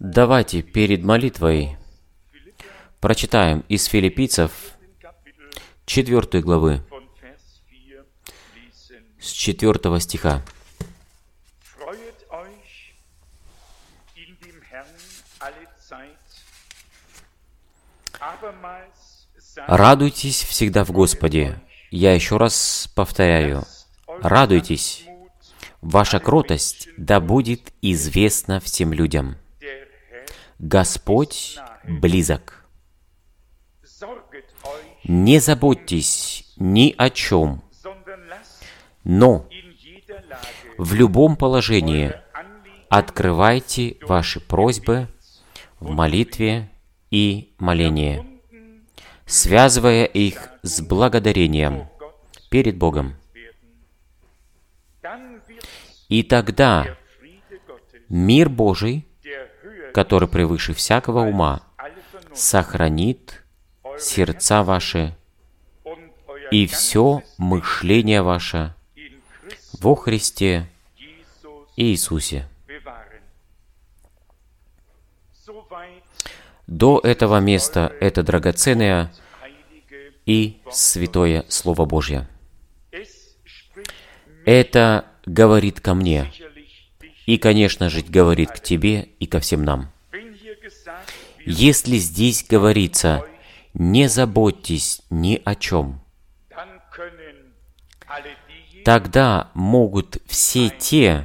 Давайте перед молитвой прочитаем из Филиппийцев 4 главы, с 4 стиха. «Радуйтесь всегда в Господе». Я еще раз повторяю. Радуйтесь. Ваша кротость да будет известна всем людям. Господь близок. Не заботьтесь ни о чем, но в любом положении открывайте ваши просьбы в молитве и молении, связывая их с благодарением перед Богом. И тогда мир Божий, который превыше всякого ума, сохранит сердца ваши и все мышление ваше во Христе Иисусе. До этого места это драгоценное и святое Слово Божье. Это говорит ко мне, и, конечно же, говорит к тебе и ко всем нам. Если здесь говорится, не заботьтесь ни о чем, тогда могут все те,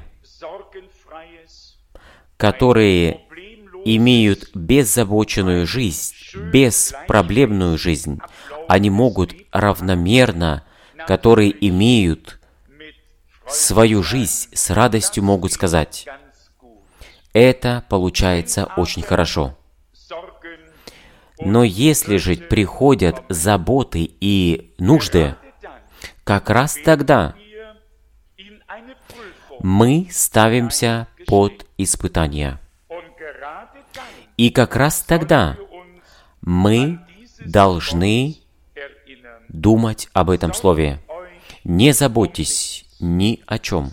которые имеют беззабоченную жизнь, беспроблемную жизнь, они могут равномерно, которые имеют свою жизнь с радостью могут сказать, это получается очень хорошо. Но если же приходят заботы и нужды, как раз тогда мы ставимся под испытание. И как раз тогда мы должны думать об этом слове. Не заботьтесь ни о чем,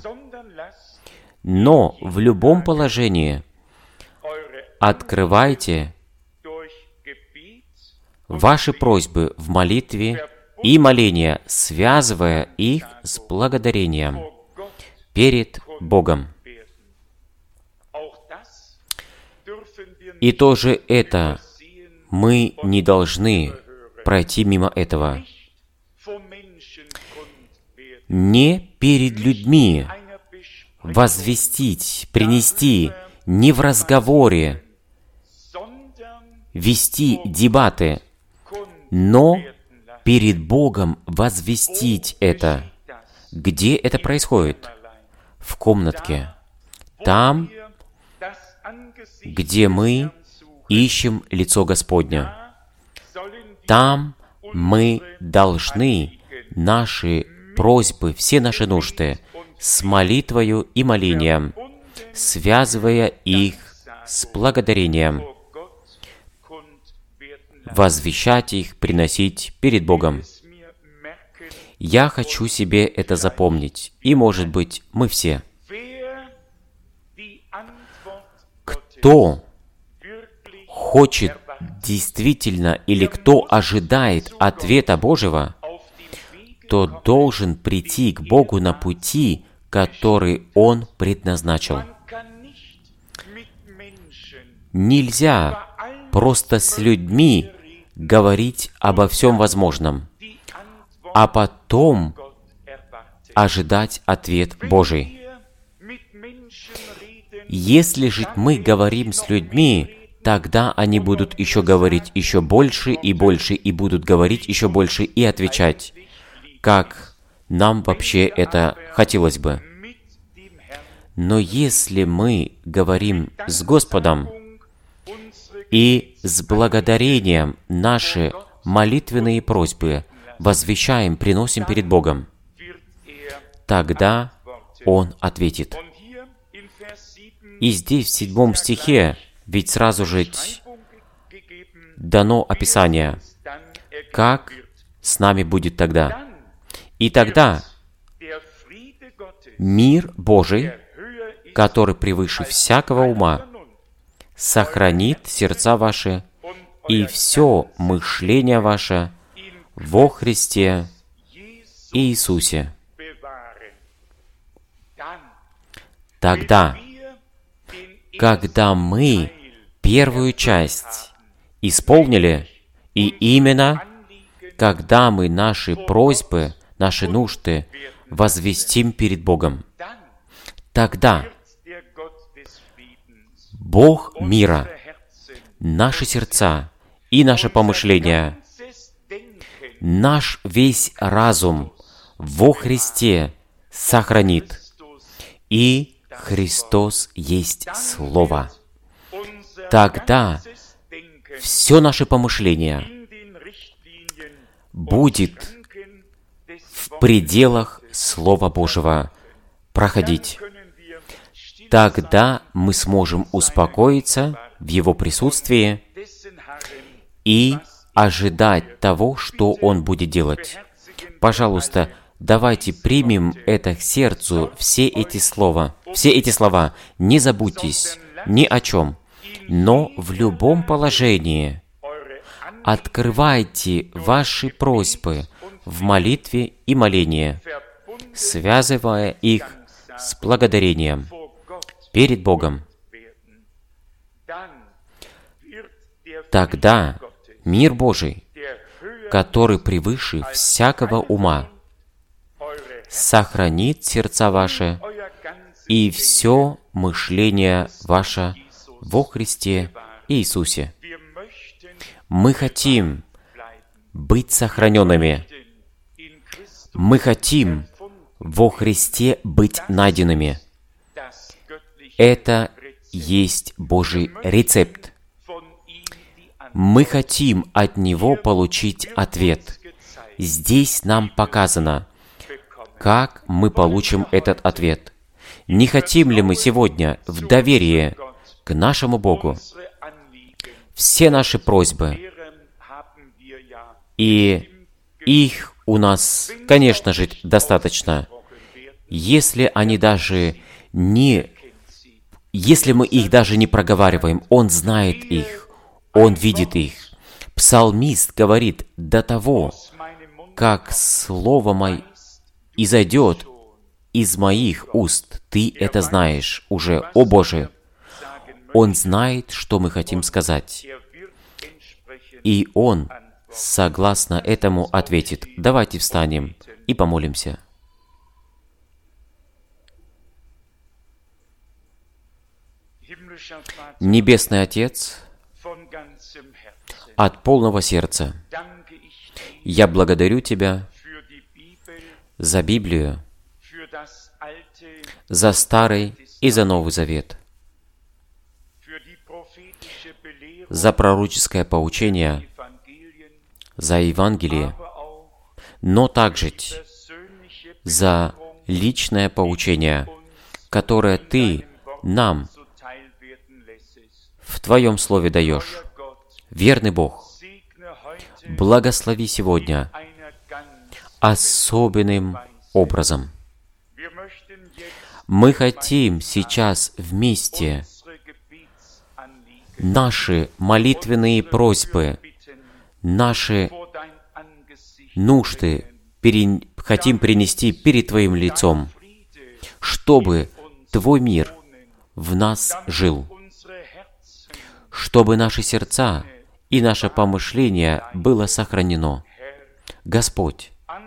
но в любом положении открывайте ваши просьбы в молитве и молении, связывая их с благодарением перед Богом. И тоже это мы не должны пройти мимо этого. Не перед людьми возвестить, принести, не в разговоре, вести дебаты, но перед Богом возвестить это. Где это происходит? В комнатке. Там, где мы ищем лицо Господня. Там мы должны наши просьбы, все наши нужды с молитвою и молением, связывая их с благодарением, возвещать их, приносить перед Богом. Я хочу себе это запомнить, и, может быть, мы все. Кто хочет действительно или кто ожидает ответа Божьего, то должен прийти к Богу на пути, который Он предназначил. Нельзя просто с людьми говорить обо всем возможном, а потом ожидать ответ Божий. Если же мы говорим с людьми, тогда они будут еще говорить еще больше, и будут говорить еще больше и отвечать, как нам вообще это хотелось бы. Но если мы говорим с Господом и с благодарением наши молитвенные просьбы возвещаем, приносим перед Богом, тогда Он ответит. И здесь, в 7 стихе, ведь сразу же дано описание, как с нами будет тогда. И тогда мир Божий, который превыше всякого ума, сохранит сердца ваши и все мышление ваше во Христе Иисусе. Тогда, когда мы первую часть исполнили, и именно когда мы наши просьбы, наши нужды возвестим перед Богом, тогда Бог мира, наши сердца и наше помышление, наш весь разум во Христе сохранит. И Христос есть Слово. Тогда все наше помышление будет в пределах Слова Божьего проходить. Тогда мы сможем успокоиться в Его присутствии и ожидать того, что Он будет делать. Пожалуйста, давайте примем это к сердцу, все эти слова. Не забудьтесь ни о чем, но в любом положении открывайте ваши просьбы в молитве и молении, связывая их с благодарением перед Богом. Тогда мир Божий, который превыше всякого ума, сохранит сердца ваши и все мышление ваше во Христе Иисусе. Мы хотим быть сохраненными. Мы хотим во Христе быть найденными. Это есть Божий рецепт. Мы хотим от Него получить ответ. Здесь нам показано, как мы получим этот ответ. Не хотим ли мы сегодня в доверии к нашему Богу все наши просьбы, и их у нас, конечно же, достаточно, если мы их даже не проговариваем, Он знает их, Он видит их. Псалмист говорит: до того, как слово мое изойдет из моих уст, Ты это знаешь уже, о Боже. Он знает, что мы хотим сказать. И Он, согласно этому, ответит. Давайте встанем и помолимся. Небесный Отец, от полного сердца я благодарю Тебя за Библию, за Старый и за Новый Завет, за пророческое поучение, за Евангелие, но также за личное поучение, которое Ты нам в Твоем Слове даешь. Верный Бог, благослови сегодня особенным образом. Мы хотим сейчас вместе наши молитвенные просьбы, наши нужды хотим принести перед Твоим лицом, чтобы Твой мир в нас жил, чтобы наши сердца и наше помышление было сохранено. Господь,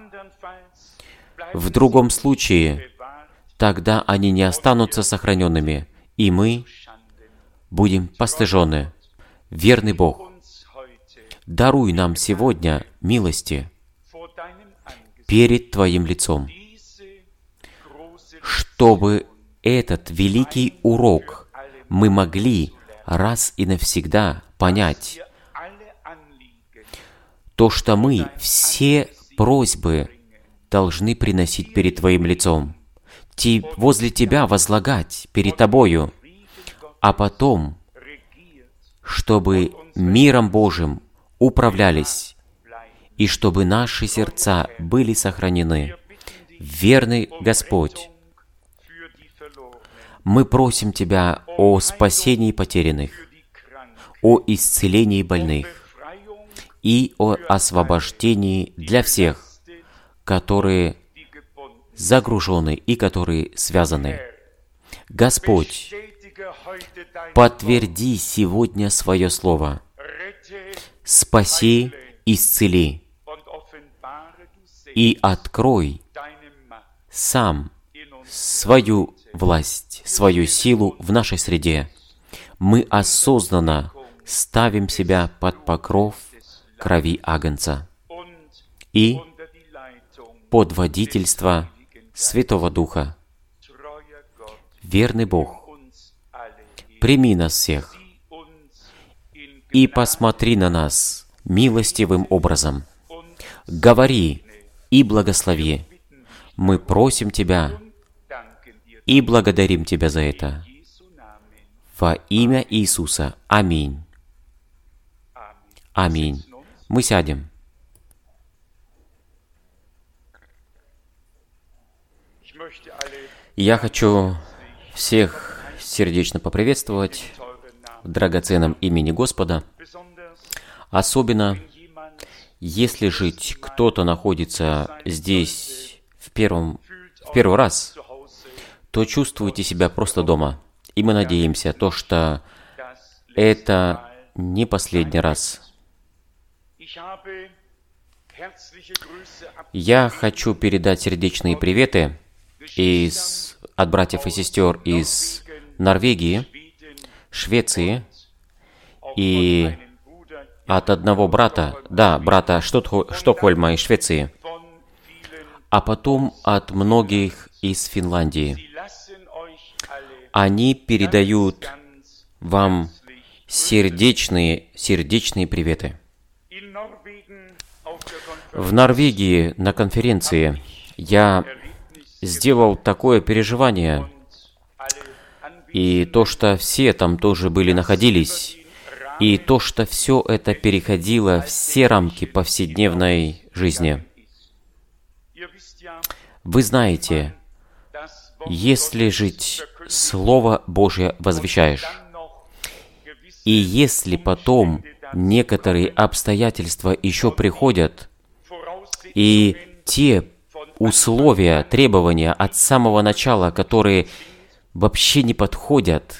в другом случае, тогда они не останутся сохраненными, и мы будем постыжены. Верный Бог, даруй нам сегодня милости перед Твоим лицом, чтобы этот великий урок мы могли раз и навсегда понять, то, что мы все просьбы должны приносить перед Твоим лицом, возле Тебя возлагать перед Тобою, а потом, чтобы миром Божьим управлялись, и чтобы наши сердца были сохранены. Верный Господь, мы просим Тебя о спасении потерянных, о исцелении больных и о освобождении для всех, которые загружены и которые связаны. Господь, подтверди сегодня свое слово. Спаси, исцели и открой сам свою власть, свою силу в нашей среде. Мы осознанно ставим себя под покров крови Агнца и под водительство Святого Духа. Верный Бог, прими нас всех и посмотри на нас милостивым образом. Говори и благослови. Мы просим Тебя и благодарим Тебя за это. Во имя Иисуса. Аминь. Аминь. Мы сядем. Я хочу всех сердечно поприветствовать в драгоценном имени Господа. Особенно, если жить кто-то находится здесь в первый раз, то чувствуйте себя просто дома. И мы надеемся, что это не последний раз. Я хочу передать сердечные приветы от братьев и сестер из Норвегии, Швеции и от одного брата Штокгольма из Швеции, а потом от многих из Финляндии. Они передают вам сердечные приветы. В Норвегии на конференции я сделал такое переживание, и то, что все там тоже находились, и то, что все это переходило все рамки повседневной жизни. Вы знаете, если жить Слово Божье возвещаешь, и если потом некоторые обстоятельства еще приходят, и те условия, требования от самого начала, которые вообще не подходят,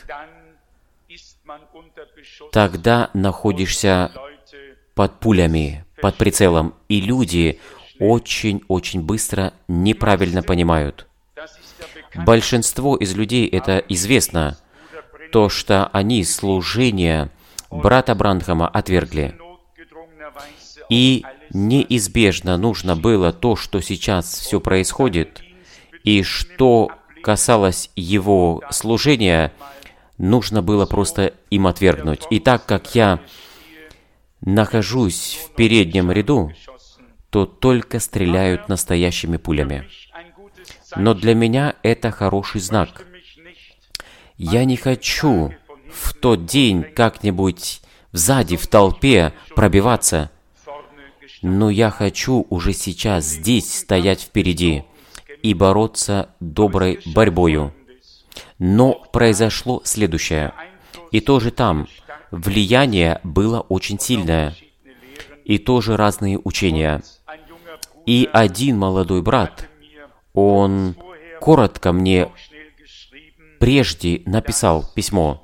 тогда находишься под пулями, под прицелом, и люди очень-очень быстро неправильно понимают. Большинство из людей это известно, то, что они служение брата Бранхама отвергли. И неизбежно нужно было то, что сейчас все происходит, и что касалось его служения, нужно было просто им отвергнуть. И так как я нахожусь в переднем ряду, то только стреляют настоящими пулями. Но для меня это хороший знак. Я не хочу в тот день как-нибудь сзади в толпе пробиваться, но я хочу уже сейчас здесь стоять впереди и бороться доброй борьбою. Но произошло следующее. И тоже там влияние было очень сильное, и тоже разные учения. И один молодой брат, он коротко мне прежде написал письмо,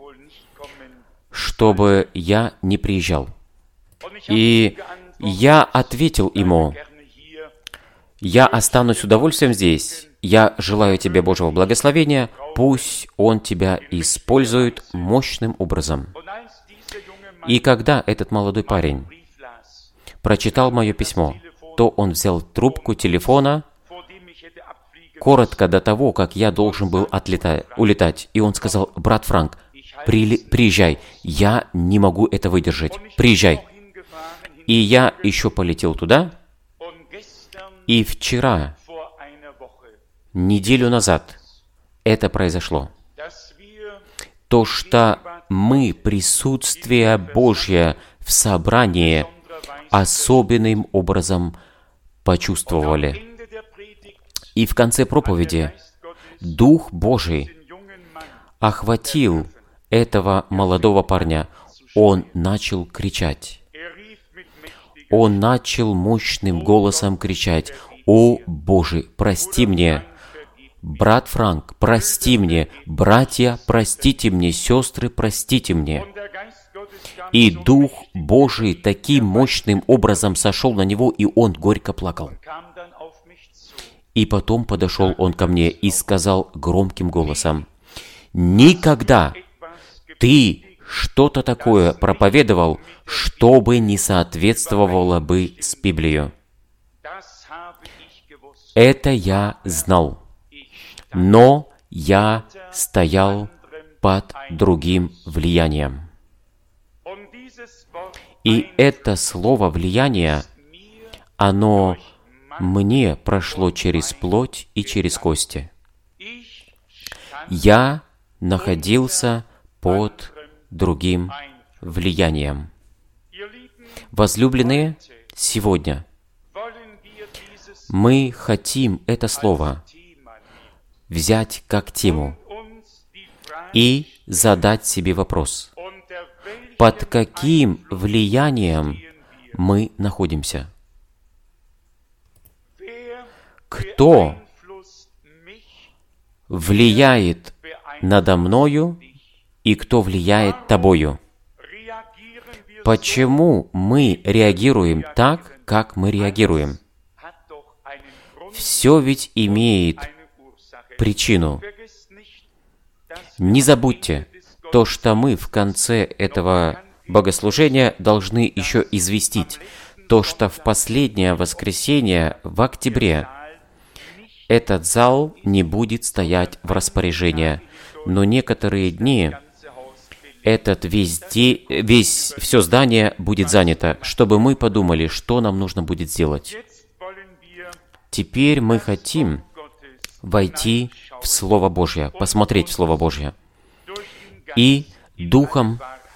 чтобы я не приезжал. И я ответил ему: «Я останусь с удовольствием здесь. Я желаю тебе Божьего благословения. Пусть Он тебя использует мощным образом». И когда этот молодой парень прочитал мое письмо, то он взял трубку телефона коротко до того, как я должен был улетать. И он сказал: «Брат Франк, приезжай, я не могу это выдержать, приезжай». И я еще полетел туда, и вчера, неделю назад, это произошло. То, что мы присутствие Божье в собрании особенным образом почувствовали. И в конце проповеди Дух Божий охватил этого молодого парня. он начал кричать. Он начал мощным голосом кричать: «О Боже, прости мне! Брат Франк, прости мне! Братья, простите мне! Сестры, простите мне!» И Дух Божий таким мощным образом сошел на него, и он горько плакал. И потом подошел он ко мне и сказал громким голосом: «Никогда ты что-то такое проповедовал, что бы не соответствовало бы с Библией». Это я знал, но я стоял под другим влиянием. И это слово «влияние», оно мне прошло через плоть и через кости. Я находился под другим влиянием. Возлюбленные, сегодня мы хотим это слово взять как тему и задать себе вопрос: под каким влиянием мы находимся? Кто влияет надо мною и кто влияет тобою? Почему мы реагируем так, как мы реагируем? Все ведь имеет причину. Не забудьте то, что мы в конце этого богослужения должны еще известить, то, что в последнее воскресенье в октябре этот зал не будет стоять в распоряжении, но некоторые дни все здание будет занято, чтобы мы подумали, что нам нужно будет сделать. Теперь мы хотим войти в Слово Божье, посмотреть в Слово Божье и Духом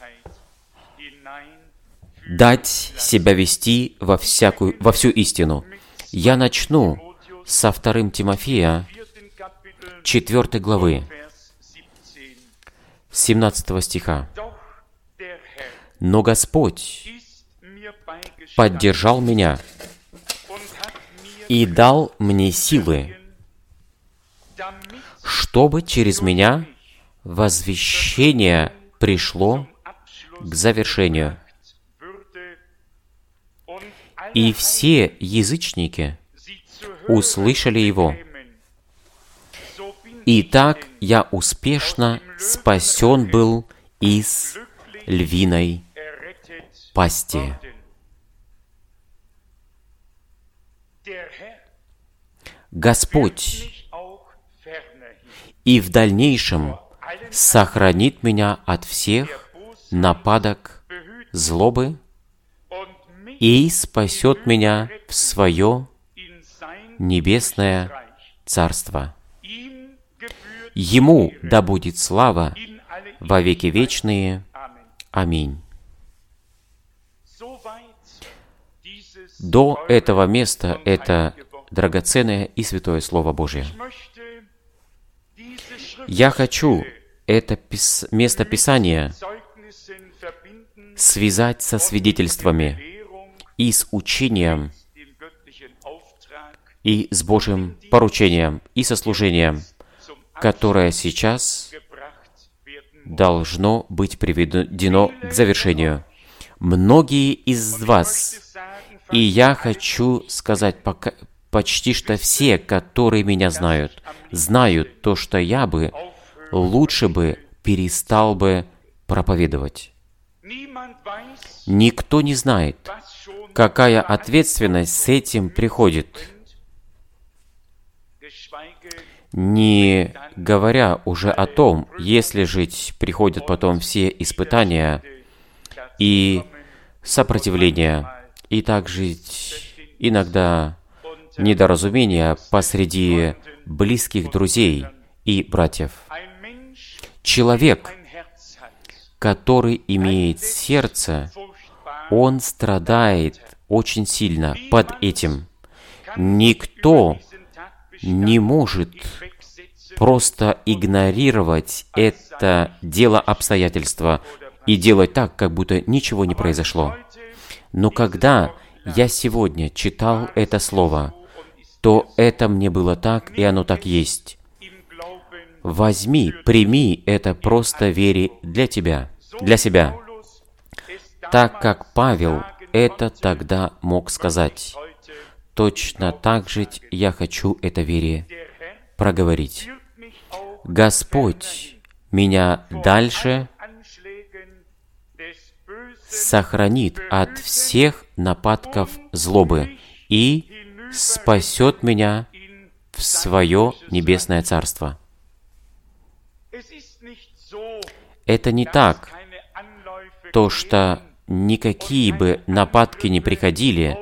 дать себя вести во всю истину. Я начну со 2 Тимофея, 4 главы, 17 стиха. «Но Господь поддержал меня и дал мне силы, чтобы через меня возвещение пришло к завершению, и все язычники услышали его. И так я успешно спасен был из львиной пасти». Господь и в дальнейшем сохранит меня от всех нападок злобы и спасет меня в свое небесное царство. Ему да будет слава во веки вечные. Аминь. До этого места это драгоценное и святое Слово Божье. Я хочу это место Писания связать со свидетельствами и с учением, и с Божьим поручением, и со служением, которое сейчас должно быть приведено к завершению. Многие из вас, и я хочу сказать, почти что все, которые меня знают то, что я бы лучше бы перестал бы проповедовать. Никто не знает, какая ответственность с этим приходит, не говоря уже о том, если жить приходят потом все испытания и сопротивления, и также иногда недоразумения посреди близких друзей и братьев. Человек, который имеет сердце, он страдает очень сильно под этим. Никто не может просто игнорировать это дело обстоятельства и делать так, как будто ничего не произошло. Но когда я сегодня читал это слово, то это мне было так, и оно так есть. Возьми, прими это просто вере для тебя, для себя. Так как Павел это тогда мог сказать, точно так же я хочу это вере проговорить. Господь меня дальше сохранит от всех нападков злобы и спасет меня в свое небесное царство. Это не так, то, что никакие бы нападки не приходили,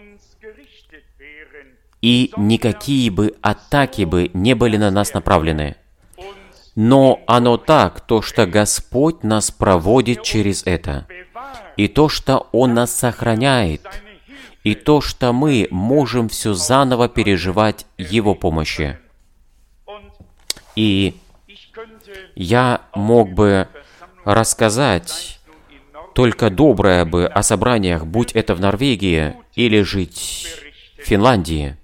и никакие бы атаки бы не были на нас направлены. Но оно так, то, что Господь нас проводит через это, и то, что Он нас сохраняет, и то, что мы можем все заново переживать Его помощи. И я мог бы рассказать только доброе бы о собраниях, будь это в Норвегии или жить в Финляндии.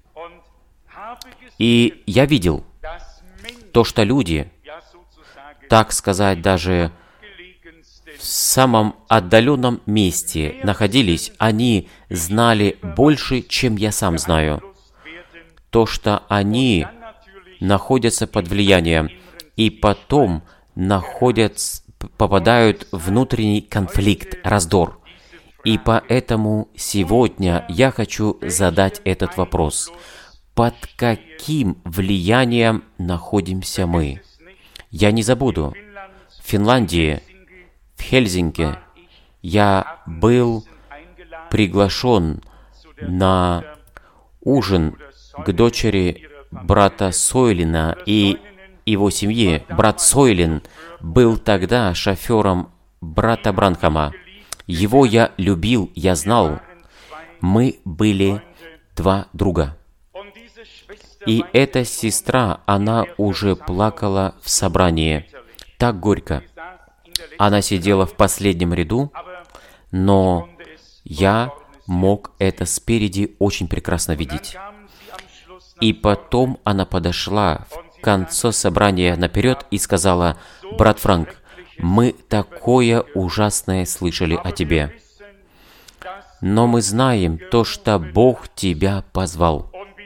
И я видел то, что люди, так сказать, даже в самом отдаленном месте находились, они знали больше, чем я сам знаю. То, что они находятся под влиянием, и потом попадают в внутренний конфликт, раздор. И поэтому сегодня я хочу задать этот вопрос. Под каким влиянием находимся мы? Я не забуду. В Финляндии, в Хельсинки, я был приглашен на ужин к дочери брата Сойлина и его семьи. Брат Сойлин был тогда шофером брата Бранхама. Его я любил, я знал. Мы были два друга. И эта сестра, она уже плакала в собрании. Так горько. Она сидела в последнем ряду, но я мог это спереди очень прекрасно видеть. И потом она подошла в конце собрания наперед и сказала: «Брат Франк, мы такое ужасное слышали о тебе. Но мы знаем то, что Бог тебя позвал.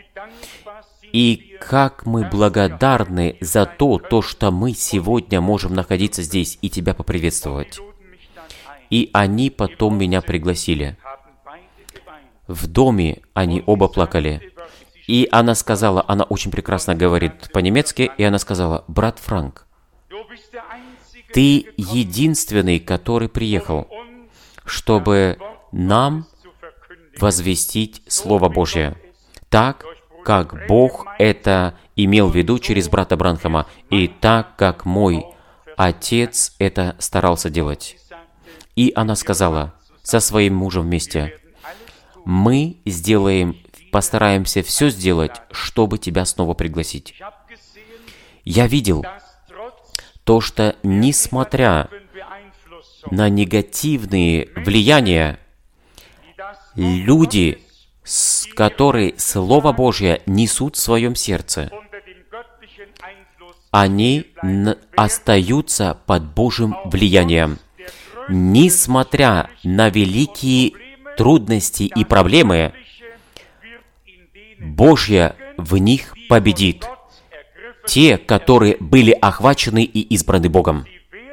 И как мы благодарны за то, что мы сегодня можем находиться здесь и тебя поприветствовать». И они потом меня пригласили. В доме они оба плакали. И она сказала, она очень прекрасно говорит по-немецки, и она сказала: «Брат Франк, ты единственный, который приехал, чтобы нам возвестить Слово Божье, так, как Бог это имел в виду через брата Бранхама, и так, как мой отец это старался делать». И она сказала со своим мужем вместе: «Мы постараемся все сделать, чтобы тебя снова пригласить». Я видел то, что несмотря на негативные влияния, люди, которые Слово Божье несут в своем сердце, они остаются под Божьим влиянием. Несмотря на великие трудности и проблемы, Божье в них победит. Те, которые были охвачены и избраны Богом,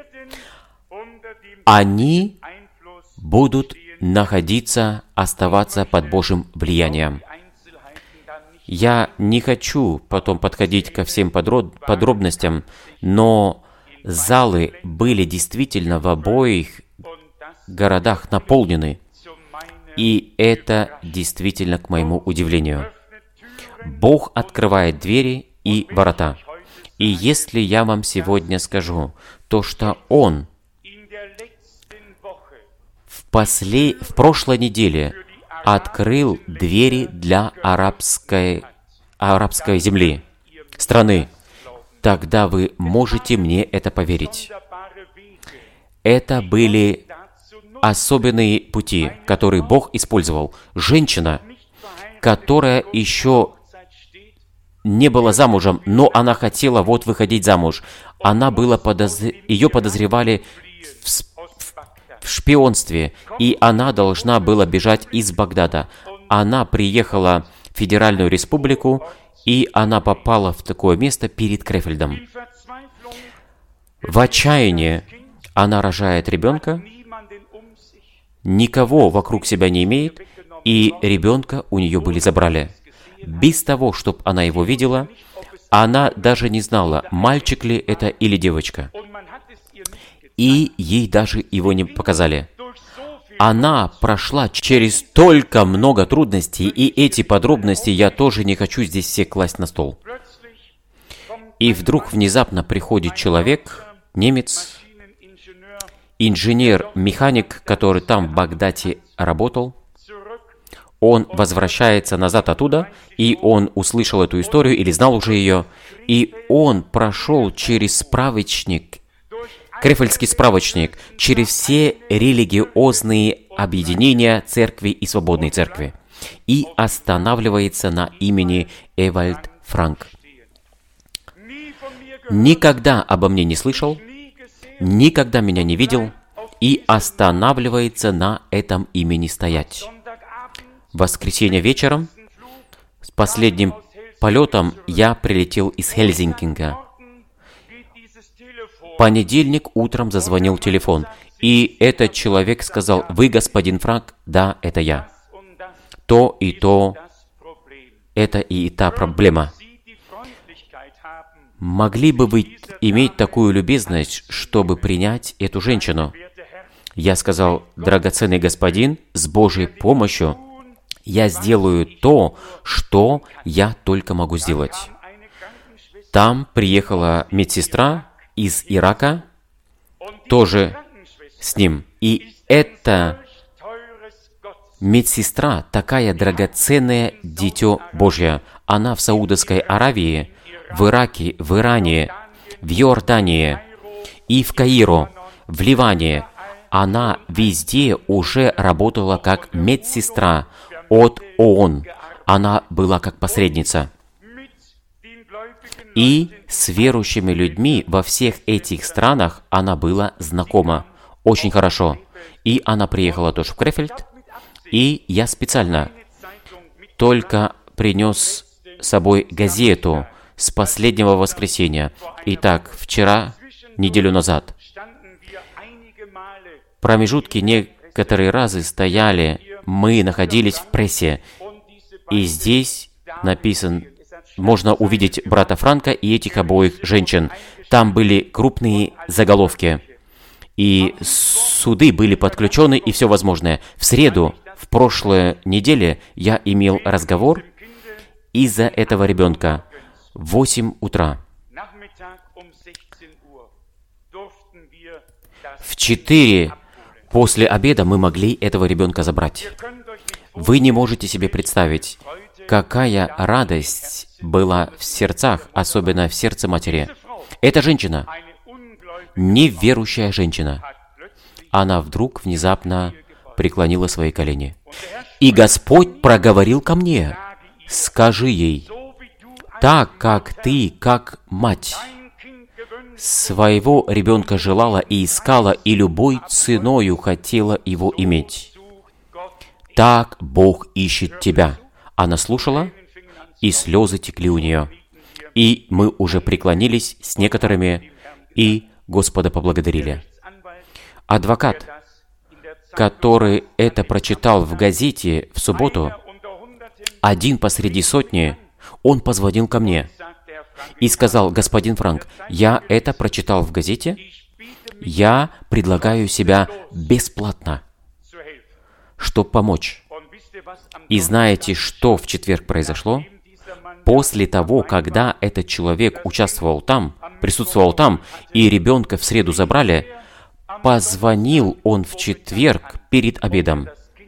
они будут оставаться под Божьим влиянием. Я не хочу потом подходить ко всем подробностям, но залы были действительно в обоих городах наполнены, и это действительно к моему удивлению. Бог открывает двери и ворота. И если я вам сегодня скажу то, что Он в прошлой неделе открыл двери для арабской земли, страны, тогда вы можете мне это поверить. Это были особенные пути, которые Бог использовал. Женщина, которая еще не была замужем, но она хотела выходить замуж. Ее подозревали в шпионстве, и она должна была бежать из Багдада. Она приехала в Федеральную Республику, и она попала в такое место перед Крефельдом. В отчаянии она рожает ребенка, никого вокруг себя не имеет, и ребенка у нее забрали. Без того, чтобы она его видела, она даже не знала, мальчик ли это или девочка. И ей даже его не показали. Она прошла через столько много трудностей, и эти подробности я тоже не хочу здесь все класть на стол. И вдруг внезапно приходит человек, немец, инженер-механик, который там в Багдаде работал. Он возвращается назад оттуда, и он услышал эту историю или знал уже ее, и он прошел через справочник, Крефельдский справочник, через все религиозные объединения церкви и свободной церкви, и останавливается на имени Эвальд Франк. Никогда обо мне не слышал, никогда меня не видел, и останавливается на этом имени стоять. В воскресенье вечером, с последним полетом, я прилетел из Хельсинкинга. В понедельник утром зазвонил телефон, и этот человек сказал: «Вы, господин Франк?» «Да, это я». То и то, это и та проблема. Могли бы вы иметь такую любезность, чтобы принять эту женщину? Я сказал: «Драгоценный господин, с Божьей помощью я сделаю то, что я только могу сделать». Там приехала медсестра из Ирака, тоже с ним. И эта медсестра, такая драгоценное дитё Божье. Она в Саудовской Аравии, в Ираке, в Иране, в Иордании и в Каиро, в Ливане. Она везде уже работала как медсестра от ООН. Она была как посредница. И с верующими людьми во всех этих странах она была знакома очень хорошо. И она приехала тоже в Крефельд, и я специально только принес с собой газету с последнего воскресенья. Итак, вчера, неделю назад, промежутки некоторые разы стояли, мы находились в прессе, и здесь написан, можно увидеть брата Франка и этих обоих женщин. Там были крупные заголовки, и суды были подключены, и все возможное. В среду, в прошлой неделе, я имел разговор из-за этого ребенка в 8 утра. В 4 после обеда мы могли этого ребенка забрать. Вы не можете себе представить, какая радость была в сердцах, особенно в сердце матери. Эта женщина, неверующая женщина, она вдруг внезапно преклонила свои колени. И Господь проговорил ко мне: «Скажи ей, так как ты, как мать, своего ребенка желала и искала, и любой ценою хотела его иметь, так Бог ищет тебя». Она слушала, и слезы текли у нее. И мы уже преклонились с некоторыми, и Господа поблагодарили. Адвокат, который это прочитал в газете в субботу, один посреди сотни, он позвонил ко мне и сказал: «Господин Франк, я это прочитал в газете, я предлагаю себя бесплатно, чтобы помочь». И знаете, что в четверг произошло? После того, когда этот человек участвовал там, присутствовал там, и ребенка в среду забрали, позвонил он в четверг перед обедом.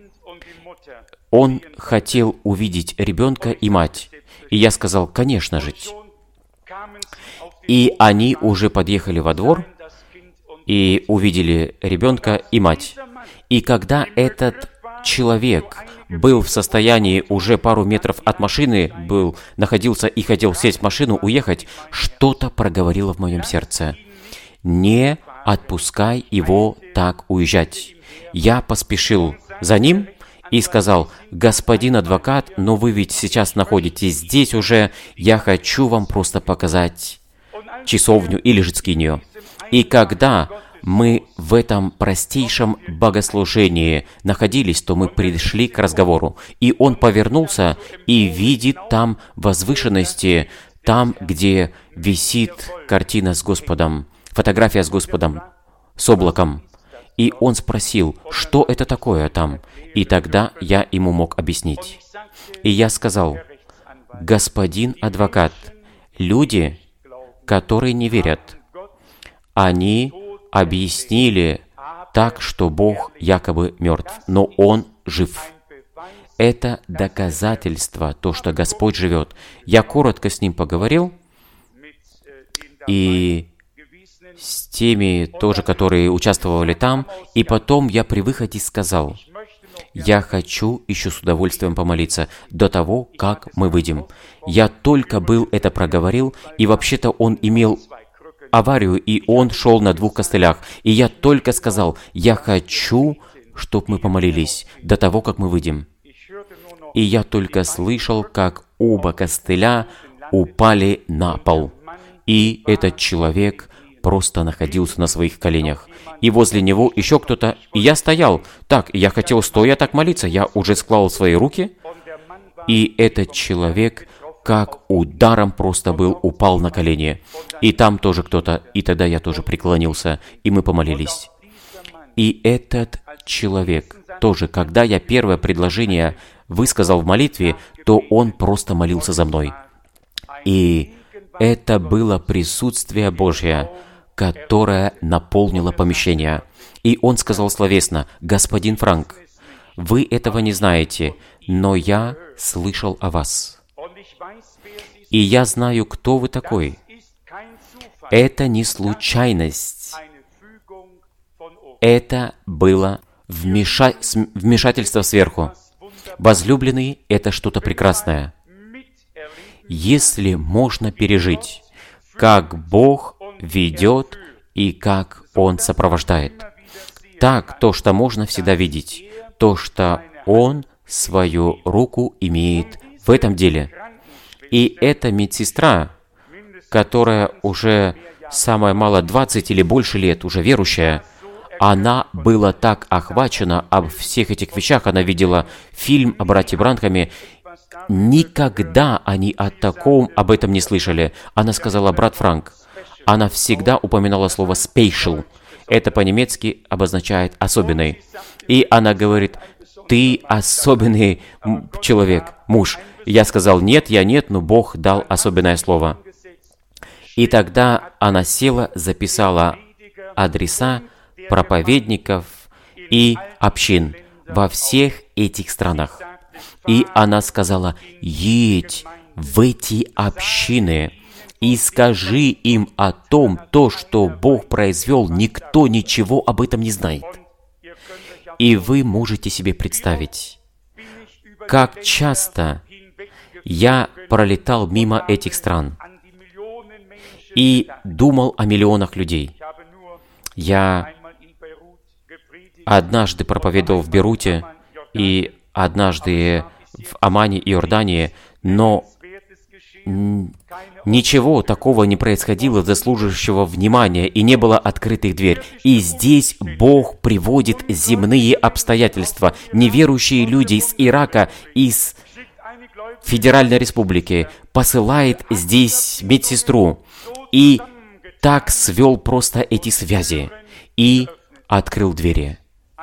Он хотел увидеть ребенка и мать. И я сказал: «Конечно же». И они уже подъехали во двор, и увидели ребенка и мать. И когда этот человек был в состоянии уже пару метров от машины, находился и хотел сесть в машину, уехать, что-то проговорило в моем сердце. Не отпускай его так уезжать. Я поспешил за ним и сказал: господин адвокат, но вы ведь сейчас находитесь здесь уже, я хочу вам просто показать часовню или же скинию. И когда мы в этом простейшем богослужении находились, то мы пришли к разговору. И он повернулся и видит там возвышенности, там, где висит картина с Господом, фотография с Господом, с облаком. И он спросил, что это такое там? И тогда я ему мог объяснить. И я сказал: господин адвокат, люди, которые не верят, они объяснили так, что Бог якобы мертв, но Он жив. Это доказательство, то, что Господь живет. Я коротко с ним поговорил, и с теми тоже, которые участвовали там, и потом я при выходе сказал: я хочу еще с удовольствием помолиться до того, как мы выйдем. Я только это проговорил, и вообще-то он имел аварию, и он шел на 2 костылях. И я только сказал: я хочу, чтобы мы помолились до того, как мы выйдем. И я только слышал, как оба костыля упали на пол. И этот человек просто находился на своих коленях. И возле него еще кто-то, и я стоял. Так, я хотел стоя так молиться, я уже склал свои руки, и этот человек как ударом просто упал на колени. И там тоже кто-то, и тогда я тоже преклонился, и мы помолились. И этот человек тоже, когда я первое предложение высказал в молитве, то он просто молился за мной. И это было присутствие Божье, которое наполнило помещение. И он сказал словесно: господин Франк, вы этого не знаете, но я слышал о вас. И я знаю, кто вы такой. Это не случайность. Это было вмешательство сверху. Возлюбленный — это что-то прекрасное. Если можно пережить, как Бог ведет и как Он сопровождает. Так, то, что можно всегда видеть, то, что Он свою руку имеет в этом деле. И эта медсестра, которая уже самое мало 20 или больше лет, уже верующая, она была так охвачена об всех этих вещах, она видела фильм о братьях Бранхаме, никогда они об этом не слышали. Она сказала: брат Франк, она всегда упоминала слово «special». Это по-немецки обозначает «особенный». И она говорит: ты особенный человек, муж. Я сказал: нет, я нет, но Бог дал особенное слово. И тогда она села, записала адреса проповедников и общин во всех этих странах. И она сказала: едь в эти общины и скажи им о том, то, что Бог произвел, никто ничего об этом не знает. И вы можете себе представить, как часто я пролетал мимо этих стран и думал о миллионах людей. Я однажды проповедовал в Бейруте и однажды в Омане и Иордании, но ничего такого не происходило заслуживающего внимания, и не было открытых дверей. И здесь Бог приводит земные обстоятельства. Неверующие люди из Ирака, из Федеральной Республики, посылает здесь медсестру. И так свел просто эти связи и открыл двери.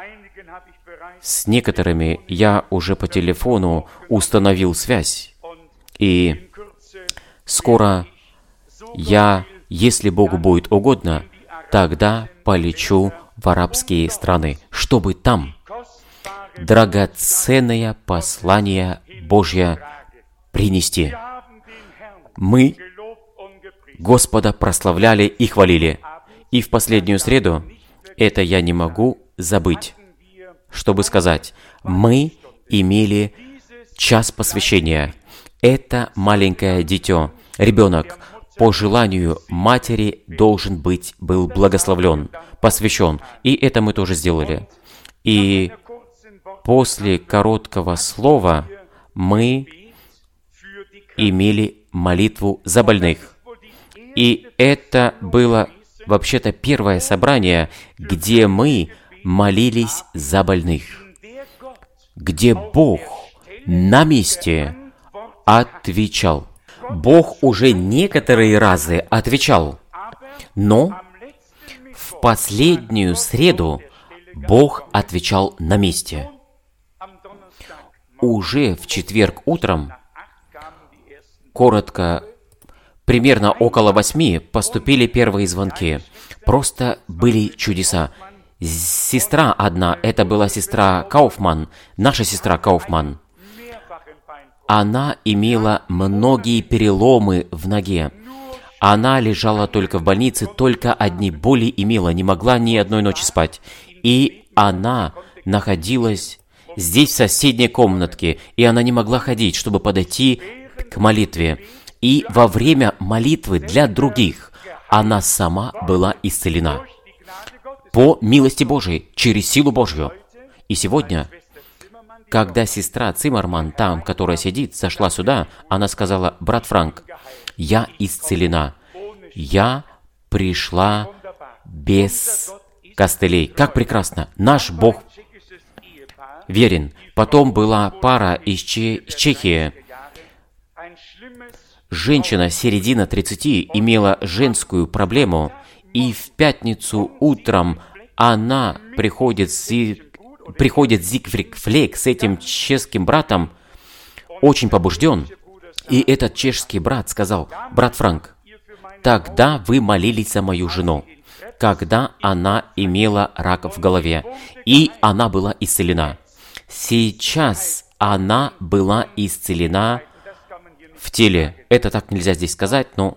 С некоторыми я уже по телефону установил связь. И скоро я, если Богу будет угодно, тогда полечу в арабские страны, чтобы там драгоценное послание Божье принести. Мы Господа прославляли и хвалили. И в последнюю среду, это я не могу забыть, чтобы сказать, мы имели час посвящения. Это маленькое дитё, ребенок, по желанию матери был благословлен, посвящен. И это мы тоже сделали. И после короткого слова мы имели молитву за больных. И это было вообще-то первое собрание, где мы молились за больных, где Бог на месте отвечал. Бог уже некоторые разы отвечал, но в последнюю среду Бог отвечал на месте. Уже в четверг утром, коротко, примерно около 8 поступили первые звонки. Просто были чудеса. Сестра одна, это была сестра Кауфман, наша сестра Кауфман. Она имела многие переломы в ноге. Она лежала только в больнице, только одни боли имела, не могла ни одной ночи спать. И она находилась здесь, в соседней комнатке, и она не могла ходить, чтобы подойти к молитве. И во время молитвы для других она сама была исцелена. По милости Божией, через силу Божью. И сегодня, когда сестра Циммерман, там, которая сидит, зашла сюда, она сказала: «Брат Франк, я исцелена. Я пришла без костылей». Как прекрасно! Наш Бог верен. Потом была пара из Чехии. Женщина, середина 30, имела женскую проблему, и в пятницу утром она приходит Зигфрид Флек с этим чешским братом, очень побужден. И этот чешский брат сказал: «Брат Франк, тогда вы молились за мою жену, когда она имела рак в голове, и она была исцелена. Сейчас она была исцелена в теле». Это так нельзя здесь сказать, но...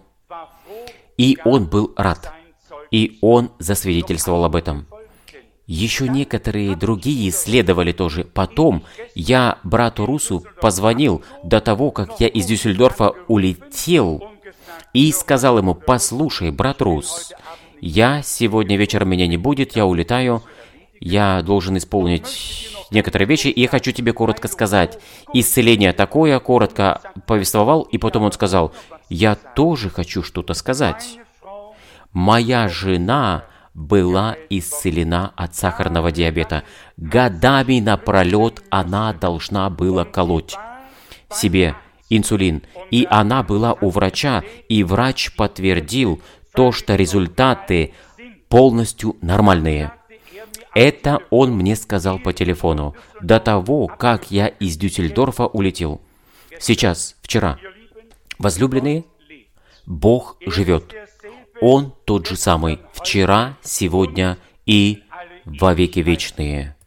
И он был рад. И он засвидетельствовал об этом. Еще некоторые другие следовали тоже. Потом я брату Русу позвонил до того, как я из Дюссельдорфа улетел, и сказал ему: «Послушай, брат Рус, я сегодня вечером, меня не будет, я улетаю, я должен исполнить некоторые вещи, и я хочу тебе коротко сказать. Исцеление такое», коротко повествовал, и потом он сказал: «Я тоже хочу что-то сказать. Моя жена была исцелена от сахарного диабета. Годами напролет она должна была колоть себе инсулин. И она была у врача, и врач подтвердил то, что результаты полностью нормальные». Это он мне сказал по телефону, до того, как я из Дюссельдорфа улетел. Сейчас, вчера. Возлюбленные, Бог живет. Он тот же самый, вчера, сегодня и во веки вечные.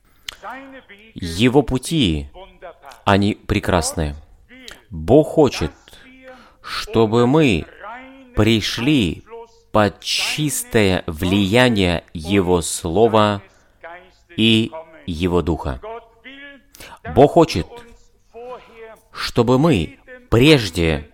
Его пути, они прекрасны. Бог хочет, чтобы мы пришли под чистое влияние Его Слова и Его Духа. Бог хочет, чтобы мы прежде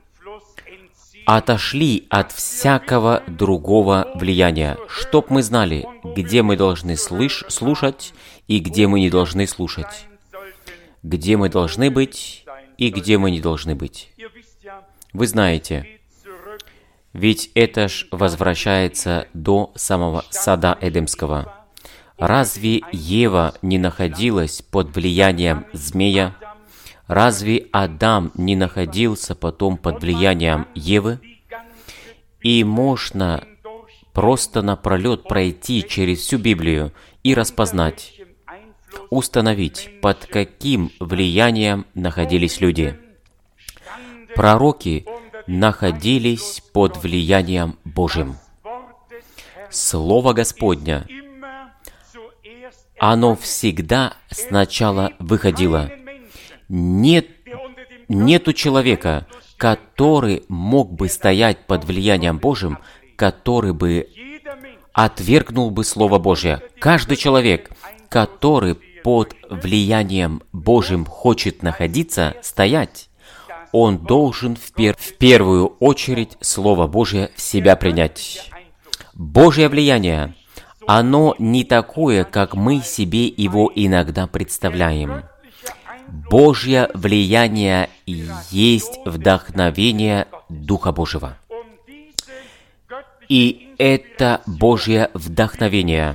отошли от всякого другого влияния, чтоб мы знали, где мы должны слушать и где мы не должны слушать, где мы должны быть и где мы не должны быть. Вы знаете, ведь это ж возвращается до самого сада Эдемского. Разве Ева не находилась под влиянием змея? Разве Адам не находился потом под влиянием Евы? И можно просто напролет пройти через всю Библию и распознать, установить, под каким влиянием находились люди. Пророки находились под влиянием Божьим. Слово Господня, оно всегда сначала выходило. Нету человека, который мог бы стоять под влиянием Божьим, который бы отвергнул бы Слово Божье. Каждый человек, который под влиянием Божьим хочет находиться, стоять, он должен в первую очередь Слово Божье в себя принять. Божье влияние, оно не такое, как мы себе его иногда представляем. Божье влияние есть вдохновение Духа Божьего. И это Божье вдохновение,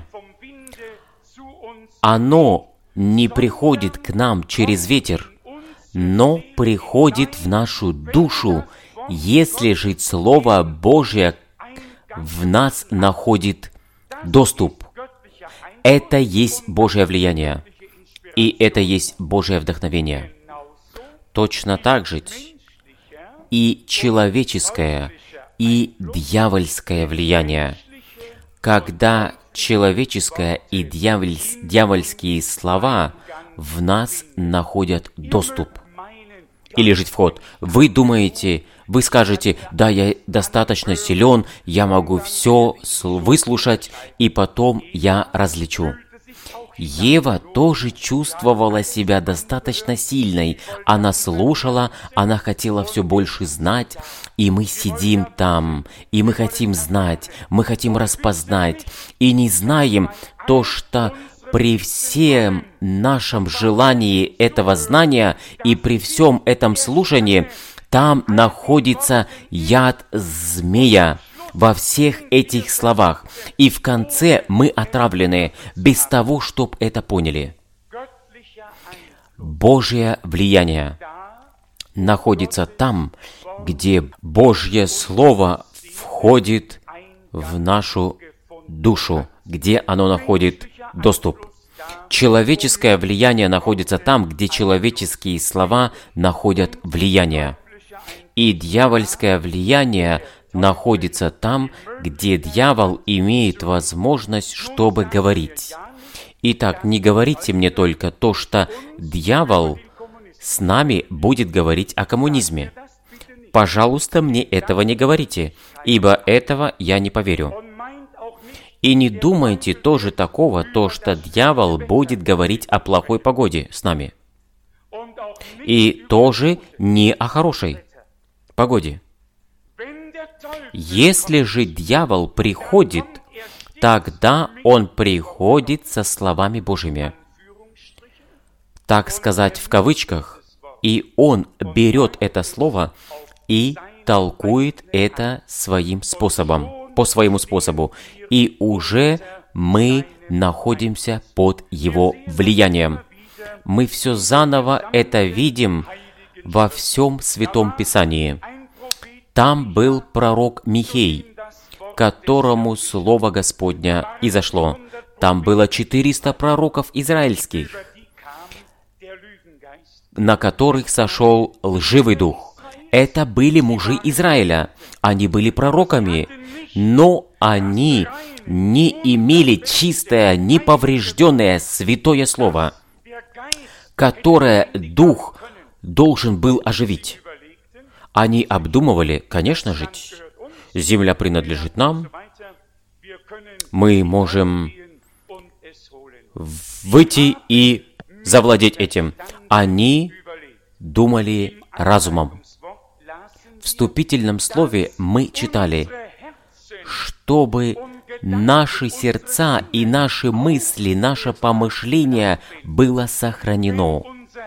оно не приходит к нам через ветер, но приходит в нашу душу, если же Слово Божье в нас находит доступ. Это есть Божье влияние, и это есть Божье вдохновение. Точно так же и человеческое, и дьявольское влияние. Когда человеческое и дьявольские слова в нас находят доступ или же вход. Вы думаете, вы скажете: да, я достаточно силен, я могу все выслушать, и потом я различу. Ева тоже чувствовала себя достаточно сильной. Она слушала, она хотела все больше знать, и мы сидим там, и мы хотим знать, мы хотим распознать, и не знаем то, что при всем нашем желании этого знания и при всем этом слушании там находится яд змея во всех этих словах. И в конце мы отравлены без того, чтобы это поняли. Божье влияние находится там, где Божье Слово входит в нашу душу, где оно находит доступ. Человеческое влияние находится там, где человеческие слова находят влияние. И дьявольское влияние находится там, где дьявол имеет возможность, чтобы говорить. Итак, не говорите мне только то, что дьявол с нами будет говорить о коммунизме. Пожалуйста, мне этого не говорите, ибо этого я не поверю. И не думайте тоже такого, то, что дьявол будет говорить о плохой погоде с нами. И тоже не о хорошей погоде. Если же дьявол приходит, тогда он приходит со словами Божьими, так сказать, в кавычках, и он берет это слово и толкует это своим способом, по своему способу, и уже мы находимся под его влиянием. Мы все заново это видим во всем Святом Писании. Там был пророк Михей, которому Слово Господня изошло. Там было 400 пророков израильских, на которых сошел лживый дух. Это были мужи Израиля. Они были пророками, но они не имели чистое, неповрежденное святое слово, которое дух должен был оживить. Они обдумывали, конечно же, земля принадлежит нам, мы можем выйти и завладеть этим. Они думали разумом. В вступительном слове мы читали, чтобы наши сердца и наши мысли, наше помышление было сохранено.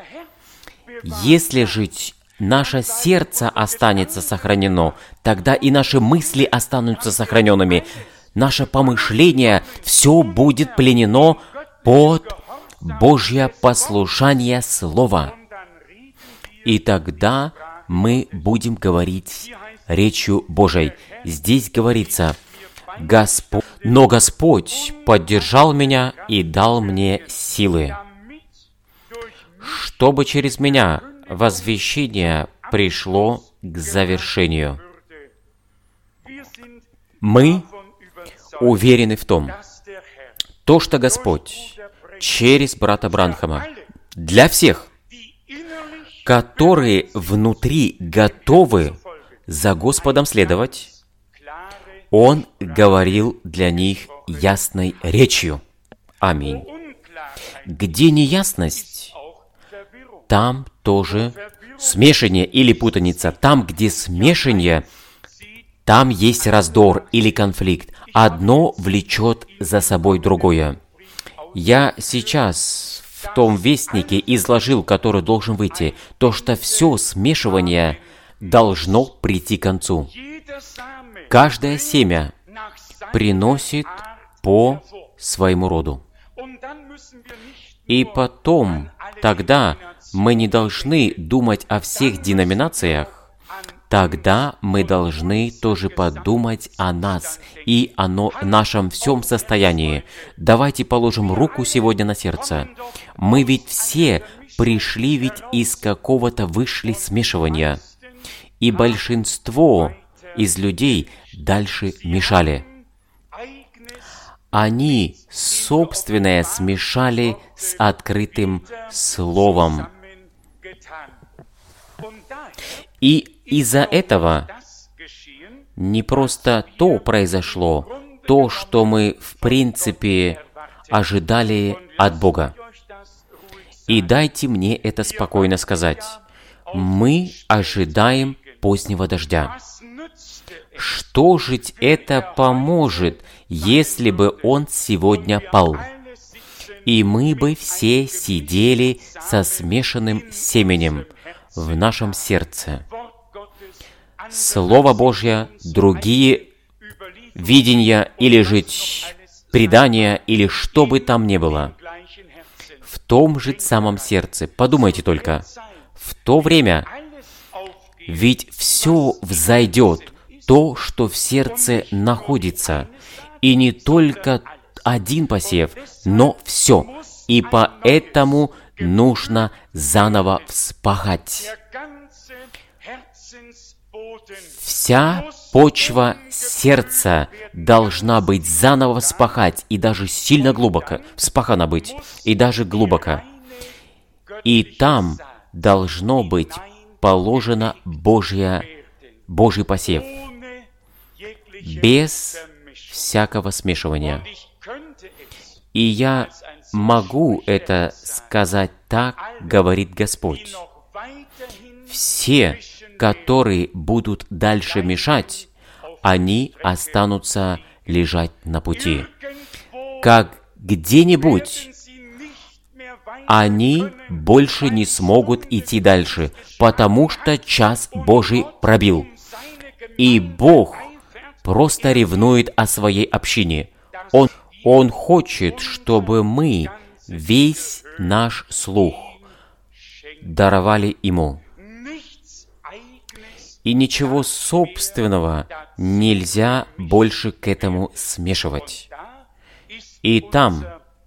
Если же наше сердце останется сохранено, тогда и наши мысли останутся сохраненными. Наше помышление, все будет пленено под Божье послушание Слова. И тогда мы будем говорить речью Божией. Здесь говорится: «Но Господь поддержал меня и дал мне силы, чтобы через меня возвещение пришло к завершению». Мы уверены в том, что Господь через брата Бранхама для всех, которые внутри готовы за Господом следовать, Он говорил для них ясной речью. Аминь. Где неясность, там тоже смешение или путаница. Там, где смешение, там есть раздор или конфликт. Одно влечет за собой другое. Я сейчас в том вестнике изложил, который должен выйти, то, что все смешивание должно прийти к концу. Каждое семя приносит по своему роду. И потом, тогда мы не должны думать о всех деноминациях, тогда мы должны тоже подумать о нас и о нашем всем состоянии. Давайте положим руку сегодня на сердце. Мы ведь все пришли ведь из какого-то вышли смешивания. И большинство из людей дальше мешали. Они собственное смешали с открытым словом. И из-за этого не просто то произошло, то, что мы в принципе ожидали от Бога. И дайте мне это спокойно сказать. Мы ожидаем позднего дождя. Что же это поможет, если бы он сегодня пал? И мы бы все сидели со смешанным семенем в нашем сердце. Слово Божье, другие видения или же предания, или что бы там ни было, в том же самом сердце. Подумайте только, в то время ведь все взойдет, то, что в сердце находится, и не только один посев, но все. И поэтому нужно заново вспахать. Вся почва сердца должна быть заново вспахать, и даже сильно глубоко вспахана быть, и даже глубоко. И там должно быть положено Божий посев, без всякого смешивания. И я могу это сказать так, говорит Господь. Все, которые будут дальше мешать, они останутся лежать на пути. Как где-нибудь они больше не смогут идти дальше, потому что час Божий пробил. И Бог просто ревнует о своей общине. Он хочет, чтобы мы весь наш слух даровали Ему. И ничего собственного нельзя больше к этому смешивать. И там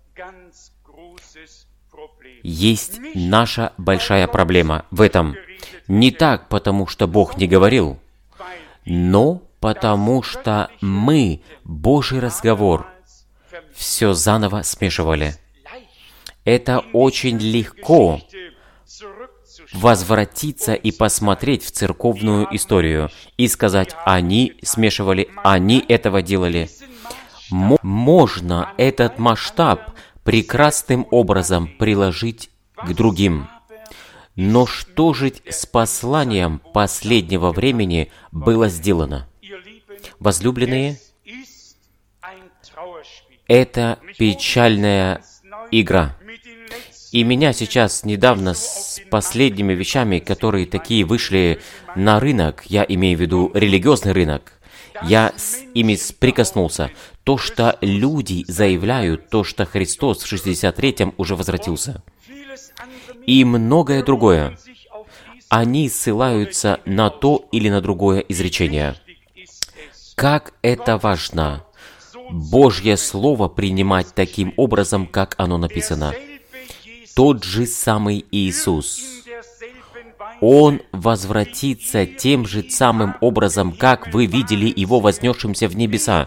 есть наша большая проблема в этом. Не так, потому что Бог не говорил, но потому что мы Божий разговор все заново смешивали. Это очень легко возвратиться и посмотреть в церковную историю и сказать, они смешивали, они этого делали. Можно этот масштаб прекрасным образом приложить к другим. Но что же с посланием последнего времени было сделано? Возлюбленные, это печальная игра. И меня сейчас недавно с последними вещами, которые такие вышли на рынок, я имею в виду религиозный рынок, я с ими прикоснулся. То, что люди заявляют, то, что Христос в 63-м уже возвратился. И многое другое. Они ссылаются на то или на другое изречение. Как это важно! Божье Слово принимать таким образом, как оно написано. Тот же самый Иисус. Он возвратится тем же самым образом, как вы видели Его вознесшимся в небеса.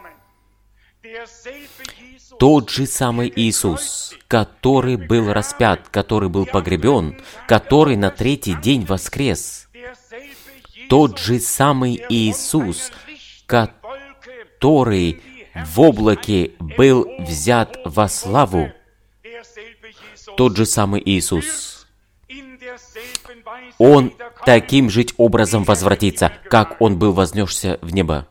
Тот же самый Иисус, который был распят, который был погребен, который на третий день воскрес. Тот же самый Иисус, который в облаке был взят во славу, тот же самый Иисус, Он таким же образом возвратится, как Он был вознесся в небо.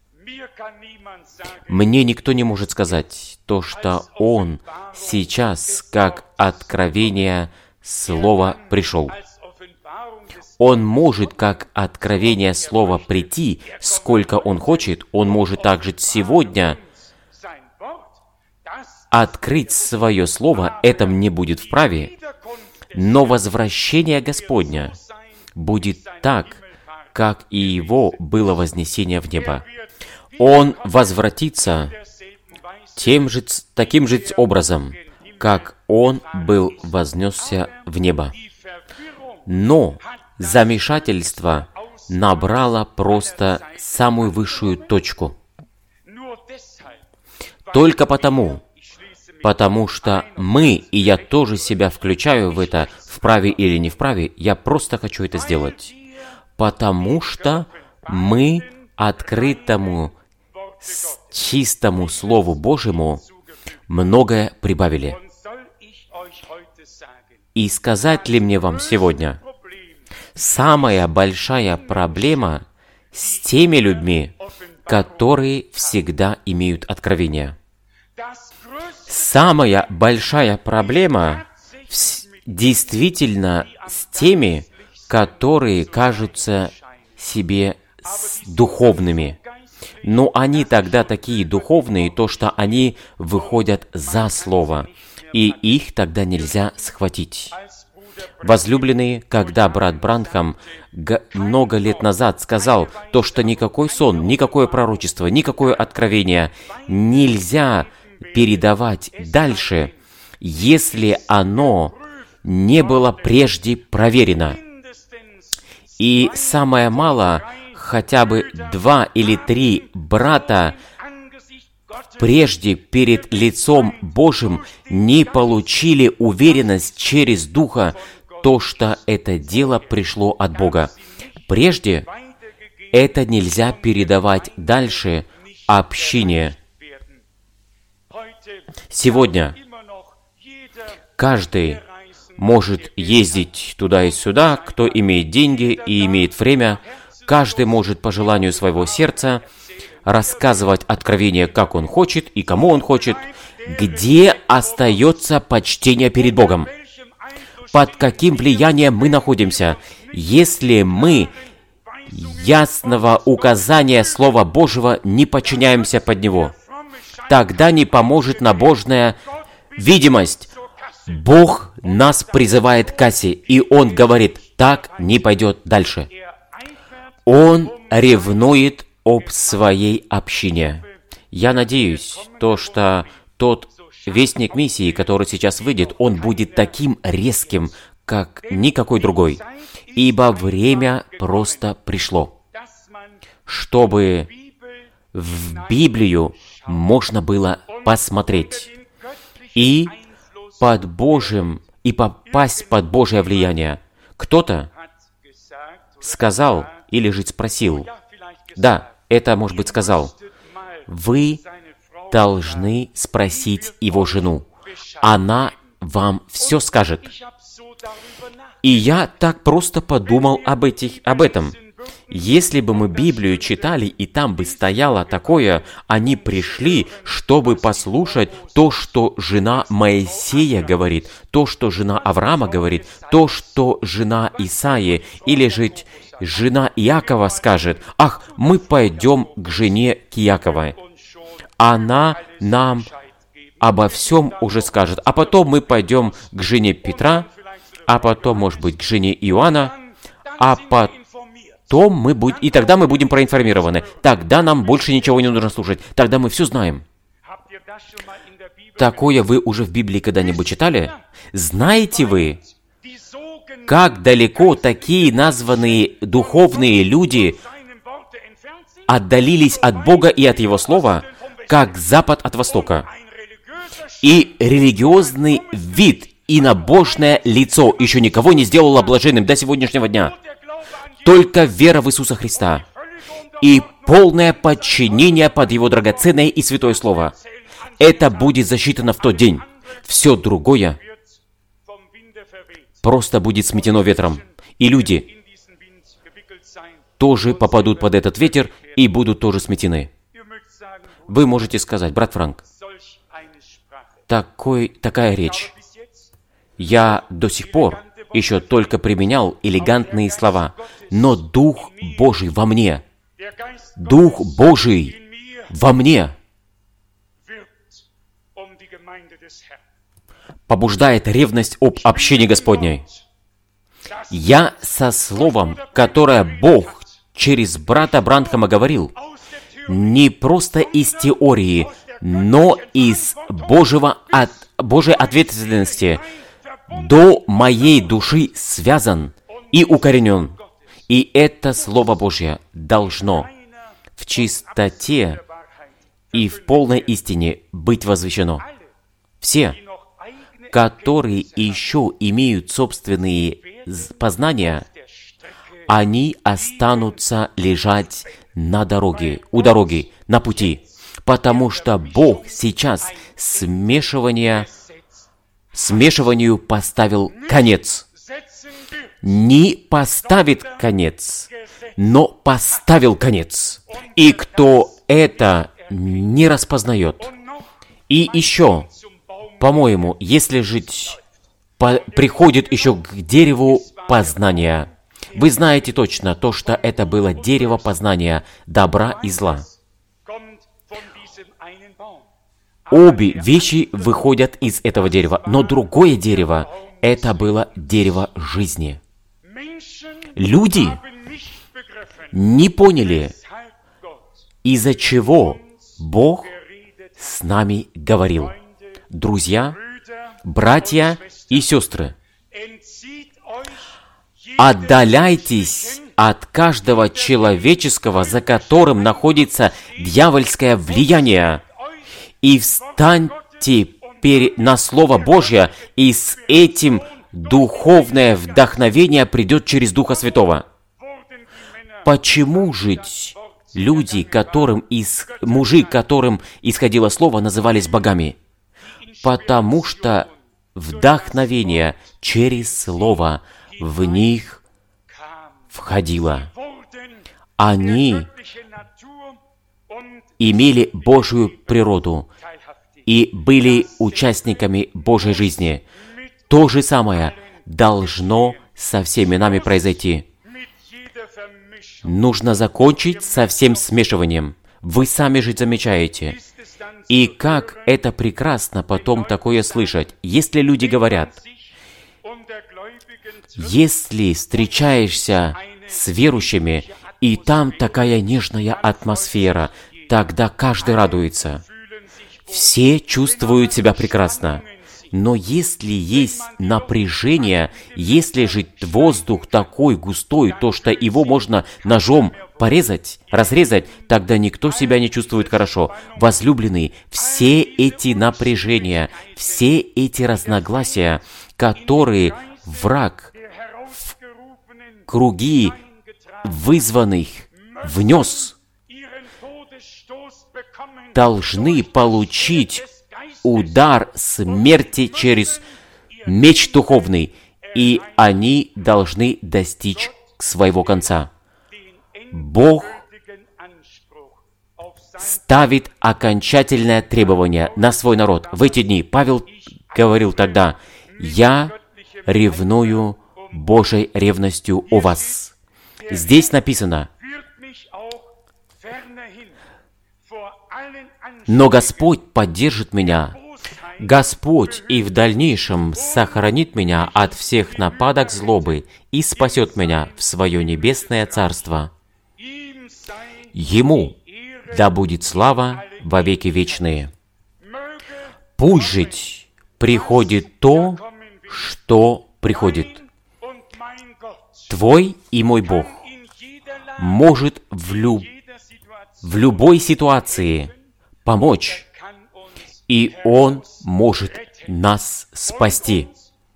Мне никто не может сказать то, что Он сейчас, как откровение Слова, пришел. Он может, как откровение Слова, прийти, сколько Он хочет. Он может также сегодня открыть свое Слово. Это мне будет вправе. Но возвращение Господня будет так, как и Его было вознесение в небо. Он возвратится таким же образом, как Он был вознесся в небо. Но замешательство набрало просто самую высшую точку. Только потому что мы, и я тоже себя включаю в это, вправе или не вправе, я просто хочу это сделать. Потому что мы открытому, чистому Слову Божьему многое прибавили. И сказать ли мне вам сегодня, самая большая проблема с теми людьми, которые всегда имеют откровение. Самая большая проблема действительно с теми, которые кажутся себе духовными. Но они тогда такие духовные, то что они выходят за Слово, и их тогда нельзя схватить. Возлюбленные, когда брат Бранхам много лет назад сказал то, что никакой сон, никакое пророчество, никакое откровение нельзя передавать дальше, если оно не было прежде проверено. И самое мало, хотя бы 2 или 3 брата прежде перед лицом Божьим не получили уверенность через Духа, то, что это дело пришло от Бога. Прежде это нельзя передавать дальше общине. Сегодня каждый может ездить туда и сюда, кто имеет деньги и имеет время. Каждый может по желанию своего сердца рассказывать откровение, как он хочет и кому он хочет. Где остается почтение перед Богом? Под каким влиянием мы находимся? Если мы ясного указания Слова Божьего не подчиняемся под него, тогда не поможет набожная видимость. Бог нас призывает к кассе, и Он говорит, так не пойдет дальше. Он ревнует об своей общине. Я надеюсь, что тот вестник миссии, который сейчас выйдет, он будет таким резким, как никакой другой. Ибо время просто пришло, чтобы в Библию можно было посмотреть и попасть под Божье влияние. Кто-то сказал или же спросил, да, это, может быть, сказал, вы должны спросить его жену. Она вам все скажет. И я так просто подумал об этом. Если бы мы Библию читали, и там бы стояло такое, они пришли, чтобы послушать то, что жена Моисея говорит, то, что жена Авраама говорит, то, что жена Исаии, или же жена Иакова скажет, ах, мы пойдем к жене Иаковой. Она нам обо всем уже скажет. А потом мы пойдем к жене Петра, а потом, может быть, к жене Иоанна, а потом и тогда мы будем проинформированы. Тогда нам больше ничего не нужно слушать. Тогда мы все знаем. Такое вы уже в Библии когда-нибудь читали? Знаете вы, как далеко такие названные духовные люди отдалились от Бога и от Его Слова, как Запад от Востока? И религиозный вид и набожное лицо еще никого не сделало блаженным до сегодняшнего дня. Только вера в Иисуса Христа. и полное подчинение под Его драгоценное и святое Слово. Это будет засчитано в тот день. Все другое просто будет сметено ветром. И люди тоже попадут под этот ветер и будут тоже сметены. Вы можете сказать: брат Франк, такая речь. Я до сих пор еще только применял элегантные слова, но Дух Божий во мне, Дух Божий во мне побуждает ревность об общине Господней. Я со словом, которое Бог через брата Бранхама говорил, не просто из теории, но из Божьей ответственности до моей души связан и укоренен. И это Слово Божье должно в чистоте и в полной истине быть возвещено. Все, которые еще имеют собственные познания, они останутся лежать на дороге, у дороги, на пути, потому что Бог сейчас смешиванию поставил конец. Не поставит конец, но поставил конец. И кто это не распознает. И еще, по-моему, если жить, приходит еще к дереву познания. Вы знаете точно то, что это было дерево познания добра и зла. Обе вещи выходят из этого дерева, но другое дерево — это было дерево жизни. Люди не поняли, из-за чего Бог с нами говорил. Друзья, братья и сестры, отдаляйтесь от каждого человеческого, за которым находится дьявольское влияние, и встаньте на Слово Божье, и с этим духовное вдохновение придет через Духа Святого. Почему жить люди, мужи, которым исходило Слово, назывались богами? Потому что вдохновение через Слово в них входило. Они имели Божью природу и были участниками Божьей жизни. То же самое должно со всеми нами произойти. Нужно закончить со всем смешиванием. Вы сами же замечаете. И как это прекрасно потом такое слышать, если люди говорят: если встречаешься с верующими, и там такая нежная атмосфера, тогда каждый радуется. Все чувствуют себя прекрасно. Но если есть напряжение, если же воздух такой густой, то что его можно ножом порезать, разрезать, тогда никто себя не чувствует хорошо. Возлюбленные, все эти напряжения, все эти разногласия, которые враг в круги вызванных внес, должны получить удар смерти через меч духовный, и они должны достичь своего конца. Бог ставит окончательное требование на свой народ. В эти дни Павел говорил тогда: «Я ревную Божьей ревностью о вас». Здесь написано: «Но Господь поддержит меня, Господь и в дальнейшем сохранит меня от всех нападок злобы и спасет меня в свое небесное царство. Ему да будет слава во веки вечные. Пусть жить приходит то, что приходит. Твой и мой Бог может в любой ситуации помочь, и Он может нас спасти,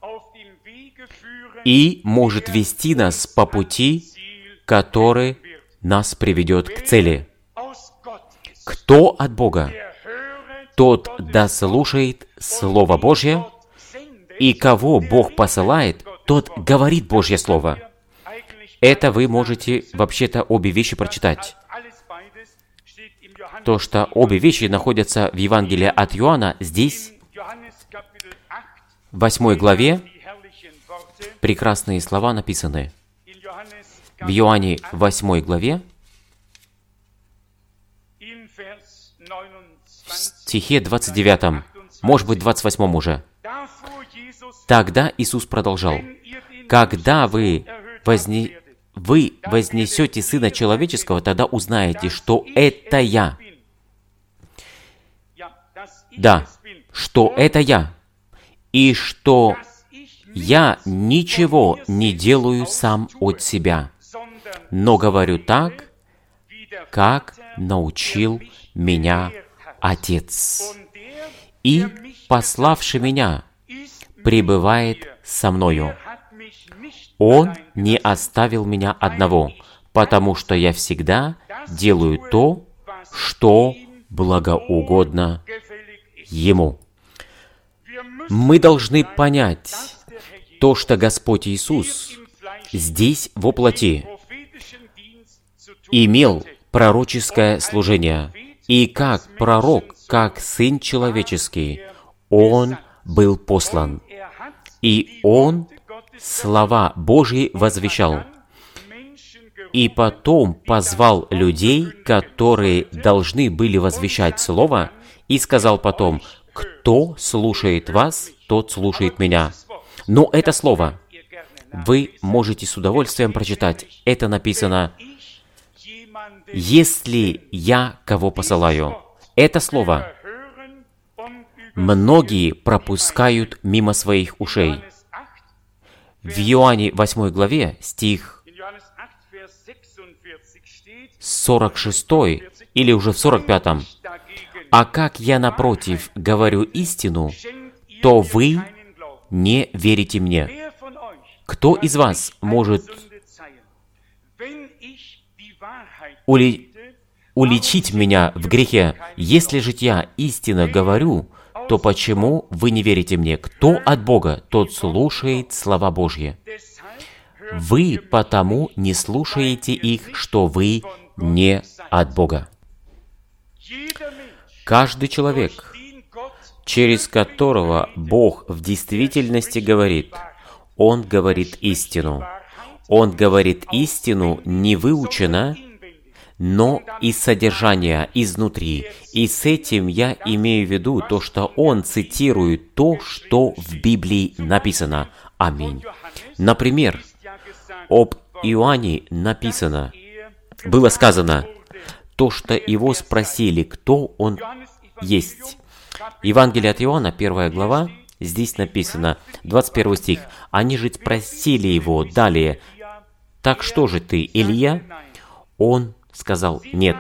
и может вести нас по пути, который нас приведет к цели. Кто от Бога? Тот дослушает Слово Божье, и кого Бог посылает, тот говорит Божье Слово. Это вы можете вообще-то обе вещи прочитать. То, что обе вещи находятся в Евангелии от Иоанна, здесь, в 8 главе, прекрасные слова написаны. В Иоанне 8 главе, в стихе 29, может быть, 28 уже. Тогда Иисус продолжал: «Когда вы вознесете Сына Человеческого, тогда узнаете, что это Я». Да, что это Я. И что Я ничего не делаю сам от себя, но говорю так, как научил меня Отец. И пославший меня пребывает со мною. Он не оставил меня одного, потому что я всегда делаю то, что благоугодно Ему. Мы должны понять то, что Господь Иисус здесь, во плоти, имел пророческое служение. И как пророк, как Сын Человеческий, Он был послан. И Он слова Божьи возвещал. И потом позвал людей, которые должны были возвещать Слово, и сказал потом: «Кто слушает вас, тот слушает меня». Но это Слово вы можете с удовольствием прочитать. Это написано: «Если я кого посылаю». Это Слово многие пропускают мимо своих ушей. В Иоанне 8 главе, стих 46, или уже в 45. «А как я, напротив, говорю истину, то вы не верите мне. Кто из вас может уличить меня в грехе? Если же я истинно говорю, то почему вы не верите мне? Кто от Бога, тот слушает слова Божьи. Вы потому не слушаете их, что вы не от Бога». Каждый человек, через которого Бог в действительности говорит, он говорит истину. Он говорит истину не выучено, но из содержания, изнутри. И с этим я имею в виду то, что он цитирует то, что в Библии написано. Аминь. Например, об Иоанне написано, было сказано, то, что его спросили, кто он есть. Евангелие от Иоанна, 1 глава, здесь написано, 21 стих. Они же спросили его далее: «Так что же ты, Илия?» Он сказал: «Нет».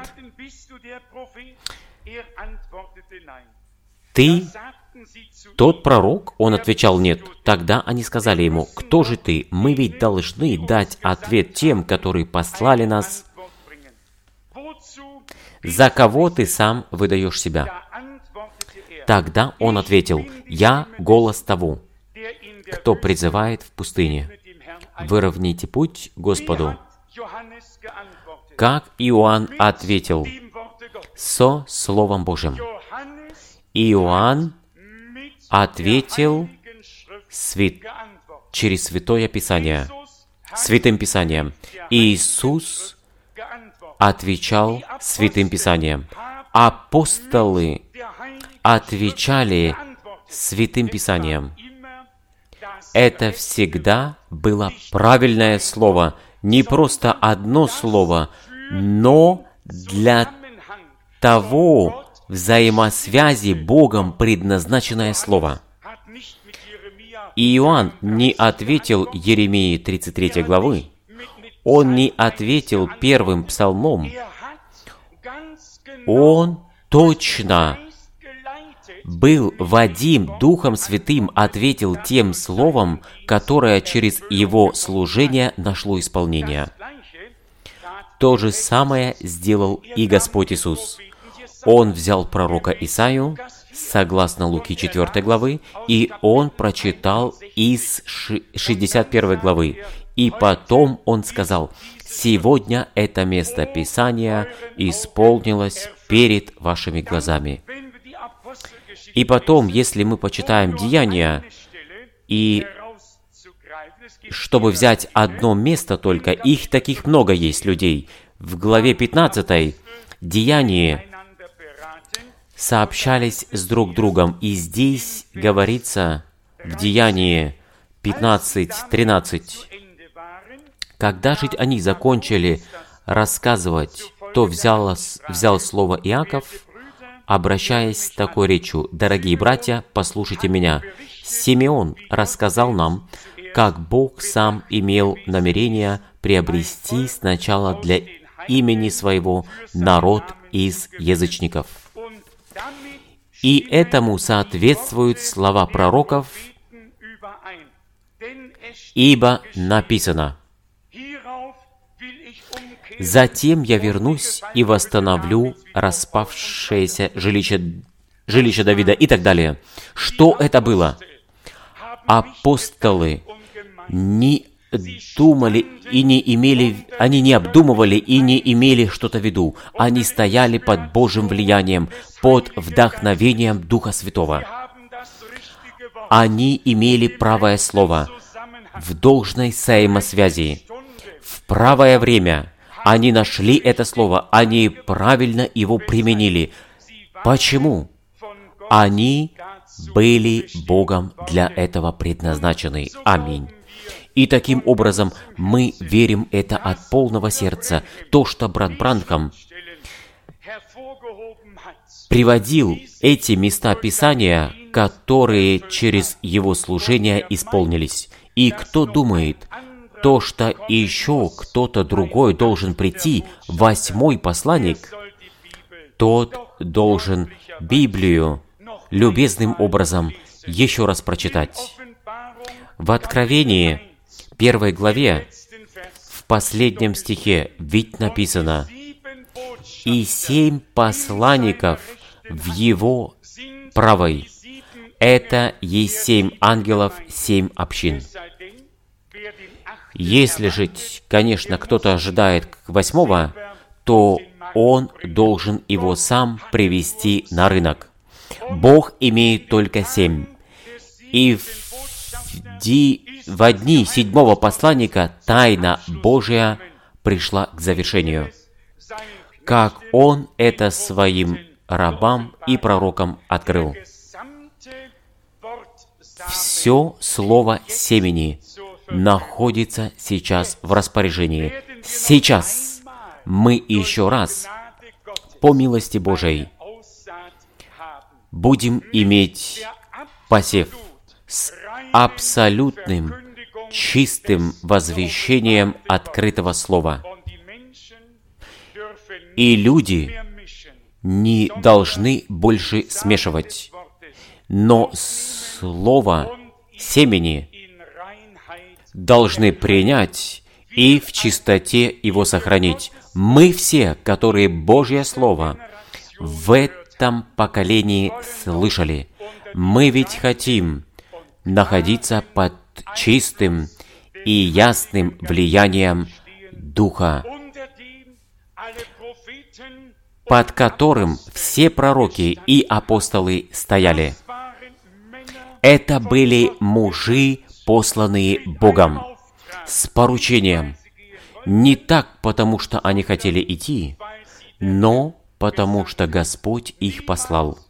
«Ты тот пророк?» Он отвечал: «Нет». Тогда они сказали ему: «Кто же ты? Мы ведь должны дать ответ тем, которые послали нас. За кого ты сам выдаешь себя?» Тогда он ответил: «Я голос того, кто призывает в пустыне: выровняйте путь Господу». Как Иоанн ответил? Со Словом Божьим. Иоанн ответил через Святое Писание, Святым Писанием. Иисус отвечал Святым Писанием. Апостолы отвечали Святым Писанием. Это всегда было правильное слово. Не просто одно слово, но для того взаимосвязи Богом предназначенное слово. Иоанн не ответил Еремии 33 главы. Он не ответил первым псалмом. Он точно был Вадим Духом Святым, ответил тем словом, которое через его служение нашло исполнение. То же самое сделал и Господь Иисус. Он взял пророка Исаию, согласно Луки 4 главы, и Он прочитал из 61 главы. И потом Он сказал: «Сегодня это место Писания исполнилось перед вашими глазами». И потом, если мы почитаем Деяния, и чтобы взять одно место только, их таких много есть людей. В главе 15 Деяния сообщались с друг другом, и здесь говорится в Деянии 15:13. Когда же они закончили рассказывать, то взял слово Иаков, обращаясь с такой речью: «Дорогие братья, послушайте меня. Симеон рассказал нам, как Бог сам имел намерение приобрести сначала для имени своего народ из язычников. И этому соответствуют слова пророков, ибо написано: «Затем я вернусь и восстановлю распавшееся жилище Давида», и так далее. Что это было? Апостолы не думали и не имели, они не обдумывали и не имели что-то в виду. Они стояли под Божьим влиянием, под вдохновением Духа Святого. Они имели правое слово в должной взаимосвязи. В правое время они нашли это слово, они правильно его применили. Почему? Они были Богом для этого предназначены. Аминь. И таким образом мы верим это от полного сердца. То, что брат Бранхам приводил эти места Писания, которые через его служение исполнились. И кто думает, то, что еще кто-то другой должен прийти, 8-й посланник, тот должен Библию любезным образом еще раз прочитать. В Откровении, 1 главе, в последнем стихе, ведь написано: «И 7 посланников в его правой, это есть 7 ангелов, 7 общин». Если же, конечно, кто-то ожидает 8-го, то он должен его сам привести на рынок. Бог имеет только 7. И в дни 7-го посланника тайна Божия пришла к завершению, как Он это своим рабам и пророкам открыл. Все слово семени находится сейчас в распоряжении. Сейчас мы еще раз, по милости Божией, будем иметь посев с абсолютным, чистым возвещением открытого слова. И люди не должны больше смешивать, но слово семени должны принять и в чистоте его сохранить. Мы все, которые Божье Слово в этом поколении слышали, мы ведь хотим находиться под чистым и ясным влиянием Духа, под которым все пророки и апостолы стояли. Это были мужи, посланные Богом, с поручением. Не так, потому что они хотели идти, но потому что Господь их послал.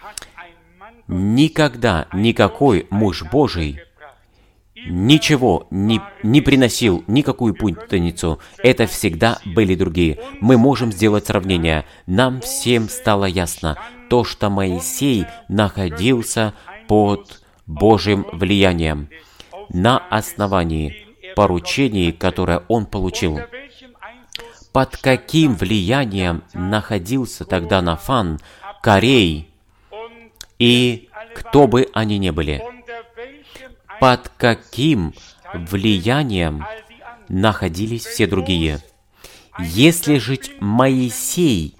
Никогда никакой муж Божий ничего не приносил, никакую путаницу. Это всегда были другие. Мы можем сделать сравнение. Нам всем стало ясно то, что Моисей находился под Божьим влиянием на основании поручений, которое он получил. Под каким влиянием находился тогда Нафан, Корей и кто бы они ни были? Под каким влиянием находились все другие? Если же Моисей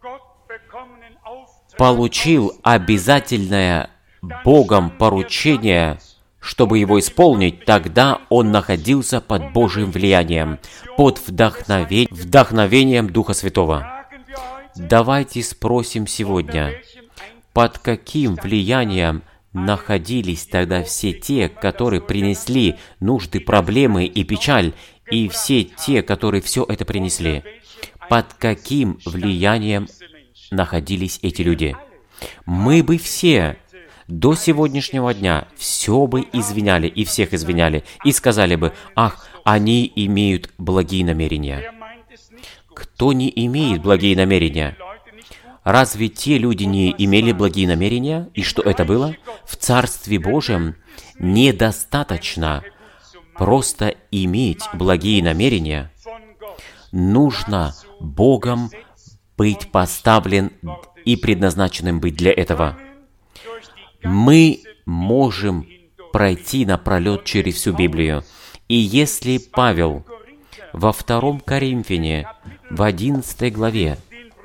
получил обязательное Богом поручение, чтобы его исполнить, тогда он находился под Божьим влиянием, под вдохновением Духа Святого. Давайте спросим сегодня, под каким влиянием находились тогда все те, которые принесли нужды, проблемы и печаль, и все те, которые все это принесли. Под каким влиянием находились эти люди? Мы бы все до сегодняшнего дня все бы извиняли, и всех извиняли, и сказали бы: «Ах, они имеют благие намерения». Кто не имеет благие намерения? Разве те люди не имели благие намерения? И что это было? В Царстве Божьем недостаточно просто иметь благие намерения. Нужно Богом быть поставлен и предназначенным быть для этого. Мы можем пройти напролет через всю Библию. И если Павел во 2 Коринфяне, в 11 главе,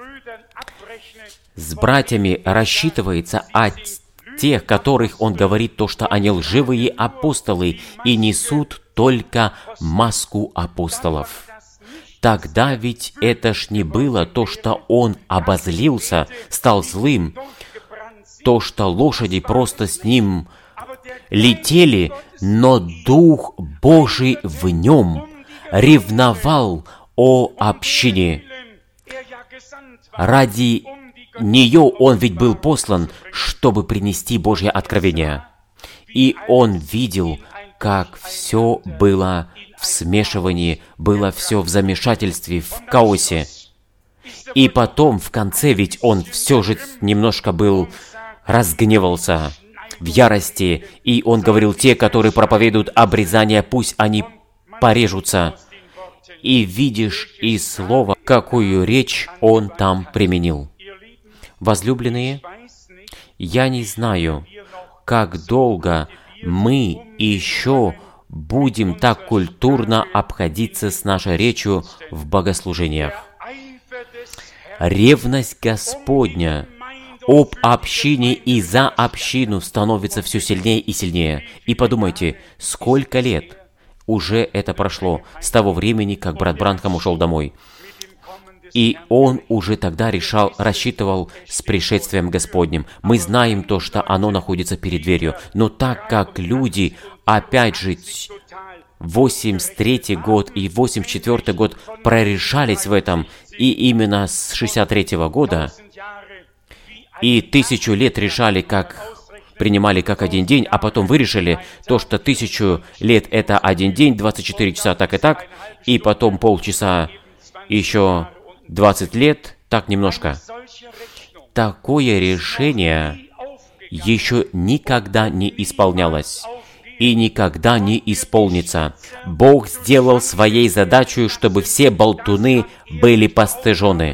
с братьями рассчитывается о тех, которых он говорит то, что они лживые апостолы и несут только маску апостолов. Тогда ведь это ж не было то, что он обозлился, стал злым, то, что лошади просто с ним летели, но Дух Божий в нем ревновал о общине. Ради нее он ведь был послан, чтобы принести Божье откровение. И он видел, как все было в смешивании, было все в замешательстве, в хаосе. И потом, в конце, ведь он все же немножко был разгневался в ярости, и он говорил: те, которые проповедуют обрезание, пусть они порежутся. И видишь из слова, какую речь он там применил. Возлюбленные, я не знаю, как долго мы еще будем так культурно обходиться с нашей речью в богослужениях. Ревность Господня об общине и за общину становится все сильнее и сильнее. И подумайте, сколько лет уже это прошло с того времени, как брат Бранхам ушел домой. И он уже тогда рассчитывал с пришествием Господним. Мы знаем то, что оно находится перед дверью. Но так как люди, опять же, 83 год и 84 год прорешались в этом, и именно с 63 года, и 1000 лет решали, принимали как один день, а потом вы решили то, что 1000 лет это один день, 24 часа так, и потом полчаса еще 20 лет, так немножко. Такое решение еще никогда не исполнялось и никогда не исполнится. Бог сделал своей задачей, чтобы все болтуны были постыжены.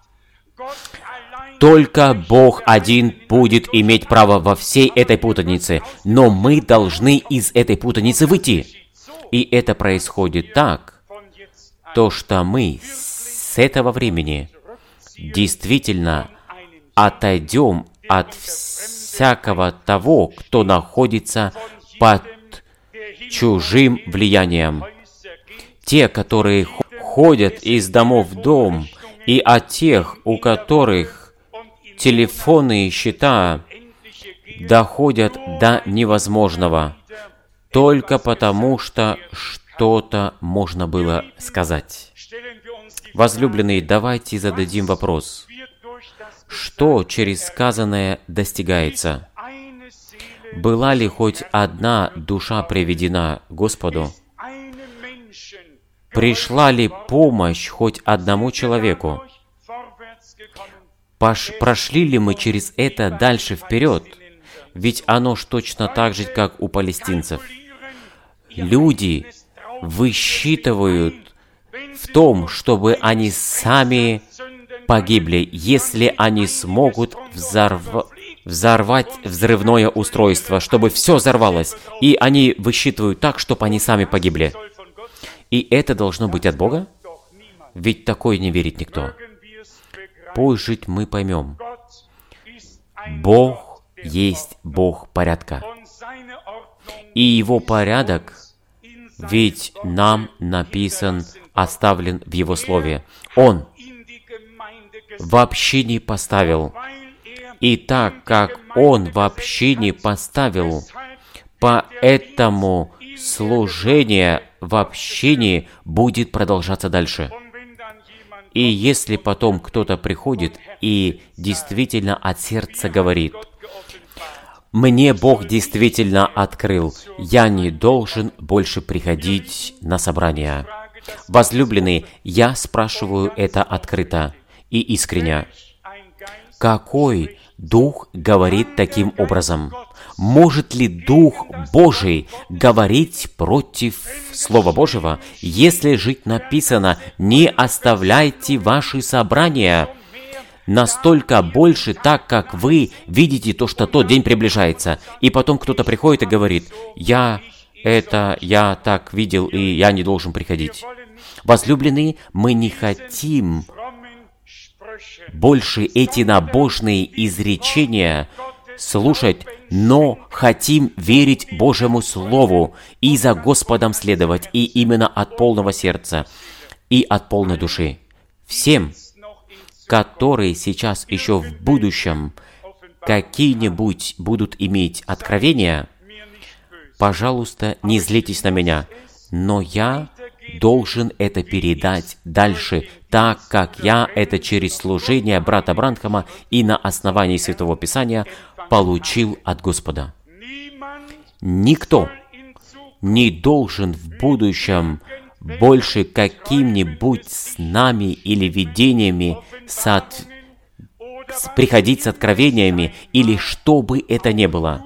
Только Бог один будет иметь право во всей этой путанице, но мы должны из этой путаницы выйти. И это происходит так, то, что мы с этого времени действительно отойдем от всякого того, кто находится под чужим влиянием. Те, которые ходят из домов в дом, и от тех, у которых телефоны и счета доходят до невозможного, только потому, что что-то можно было сказать. Возлюбленные, давайте зададим вопрос. Что через сказанное достигается? Была ли хоть одна душа приведена Господу? Пришла ли помощь хоть одному человеку? Прошли ли мы через это дальше вперед? Ведь оно ж точно так же, как у палестинцев. Люди высчитывают в том, чтобы они сами погибли, если они смогут взорвать взрывное устройство, чтобы все взорвалось. И они высчитывают так, чтобы они сами погибли. И это должно быть от Бога? ведь такое не верит никто. Позже мы поймем, Бог есть Бог порядка. И Его порядок, ведь нам написан, оставлен в Его Слове. Он в общине поставил. И так как Он в общине поставил, поэтому служение в общине будет продолжаться дальше. И если потом кто-то приходит и действительно от сердца говорит: «Мне Бог действительно открыл, я не должен больше приходить на собрания». Возлюбленные, я спрашиваю это открыто и искренне. Какой Дух говорит таким образом? Может ли Дух Божий говорить против Слова Божьего, если жить написано: «Не оставляйте ваши собрания», настолько больше, так как вы видите то, что тот день приближается. И потом кто-то приходит и говорит: я так видел, и я не должен приходить. Возлюбленные, мы не хотим больше эти набожные изречения слушать, но хотим верить Божьему Слову и за Господом следовать, и именно от полного сердца и от полной души. Всем, которые сейчас еще в будущем какие-нибудь будут иметь откровения, пожалуйста, не злитесь на меня, но я должен это передать дальше, так как я это через служение брата Бранхама и на основании Святого Писания получил от Господа. Никто не должен в будущем больше каким-нибудь снами или видениями приходить с откровениями, или что бы это ни было.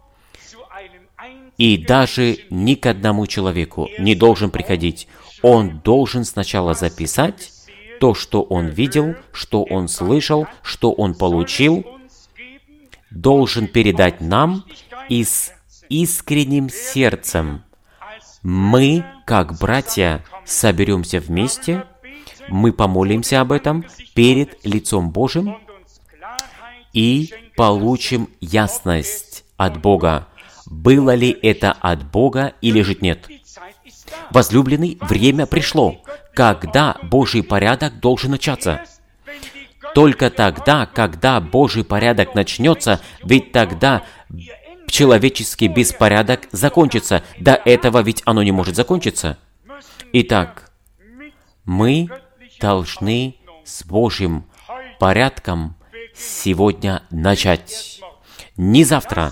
И даже ни к одному человеку не должен приходить. Он должен сначала записать то, что он видел, что он слышал, что он получил, должен передать нам и с искренним сердцем. Мы, как братья, соберемся вместе, мы помолимся об этом перед лицом Божьим и получим ясность от Бога, было ли это от Бога или же нет. Возлюбленный, время пришло, когда Божий порядок должен начаться. Только тогда, когда Божий порядок начнется, ведь тогда человеческий беспорядок закончится. До этого ведь оно не может закончиться. Итак, мы должны с Божьим порядком сегодня начать. Не завтра.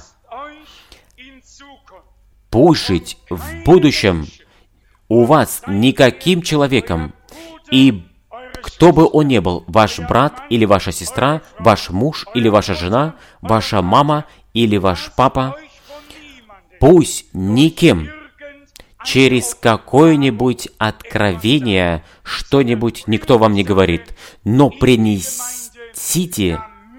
Пусть жить в будущем у вас никаким человеком, и кто бы он ни был, ваш брат или ваша сестра, ваш муж или ваша жена, ваша мама или ваш папа, пусть никем через какое-нибудь откровение что-нибудь никто вам не говорит, но принесите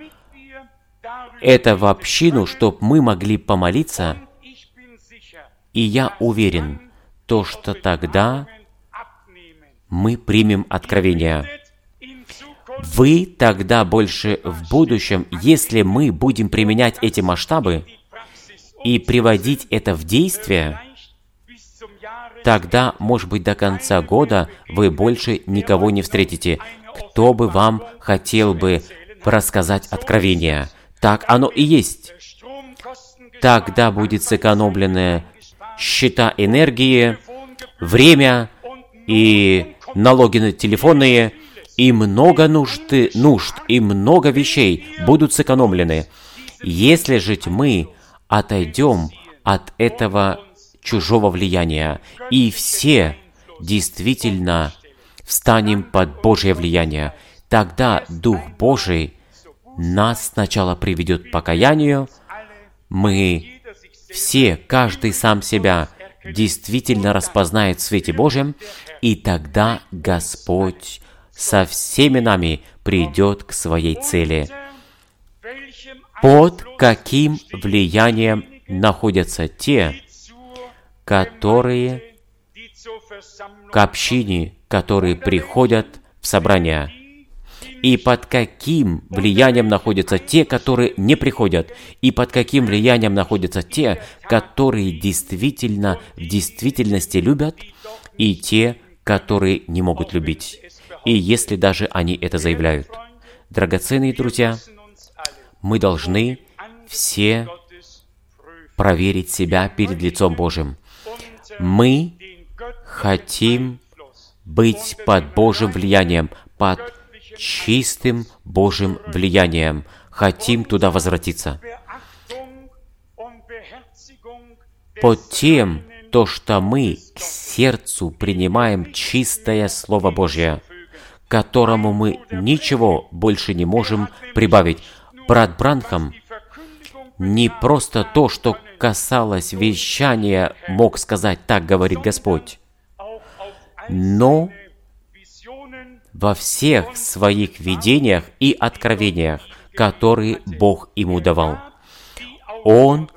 это в общину, чтобы мы могли помолиться, и я уверен, то, что тогда мы примем откровение. Вы тогда больше в будущем, если мы будем применять эти масштабы и приводить это в действие, тогда, может быть, до конца года вы больше никого не встретите, кто бы вам хотел бы рассказать откровение. Так оно и есть. Тогда будет сэкономлены счета энергии, время и налоги телефонные, и много нужд, и много вещей будут сэкономлены. Если же мы отойдем от этого чужого влияния, и все действительно встанем под Божье влияние, тогда Дух Божий нас сначала приведет к покаянию, мы все, каждый сам себя, действительно распознает в свете Божьем, и тогда Господь со всеми нами придет к своей цели. Под каким влиянием находятся те, которые к общине, которые приходят в в собрания. И под каким влиянием находятся те, которые не приходят, и под каким влиянием находятся те, которые в действительности любят, и те, которые не могут любить. И если даже они это заявляют. Драгоценные друзья, мы должны все проверить себя перед лицом Божьим. Мы хотим быть под Божьим влиянием, под чистым Божьим влиянием. Хотим туда возвратиться. Под тем, то, что мы к сердцу принимаем чистое Слово Божье, которому мы ничего больше не можем прибавить. Брат Бранхам не просто то, что касалось вещания, мог сказать, так говорит Господь, но во всех своих видениях и откровениях, которые Бог ему давал. Он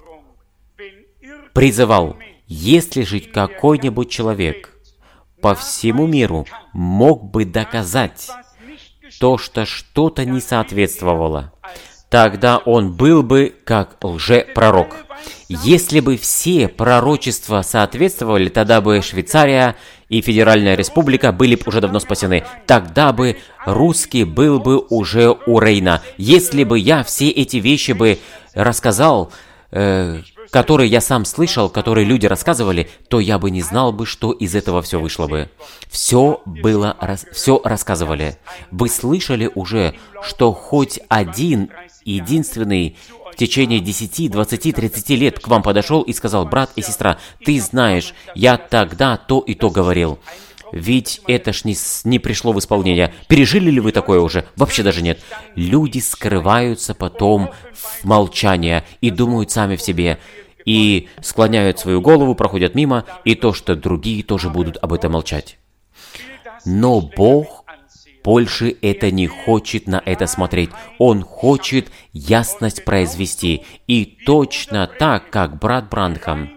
призывал, если же какой-нибудь человек по всему миру мог бы доказать то, что что-то не соответствовало, тогда он был бы как лжепророк. Если бы все пророчества соответствовали, тогда бы Швейцария и Федеральная Республика были бы уже давно спасены. Тогда бы русский был бы уже у Рейна. Если бы я все эти вещи бы рассказал, которые я сам слышал, которые люди рассказывали, то я бы не знал бы, что из этого все вышло бы. Все рассказывали. Вы слышали уже, что хоть один, единственный в течение 10, 20, 30 лет к вам подошел и сказал: брат и сестра, ты знаешь, я тогда то и то говорил. Ведь это ж не пришло в исполнение. Пережили ли вы такое уже? Вообще даже нет. Люди скрываются потом в молчание и думают сами в себе, и склоняют свою голову, проходят мимо, и то, что другие тоже будут об этом молчать. Но Бог больше это не хочет на это смотреть. Он хочет ясность произвести. И точно так, как брат Бранхам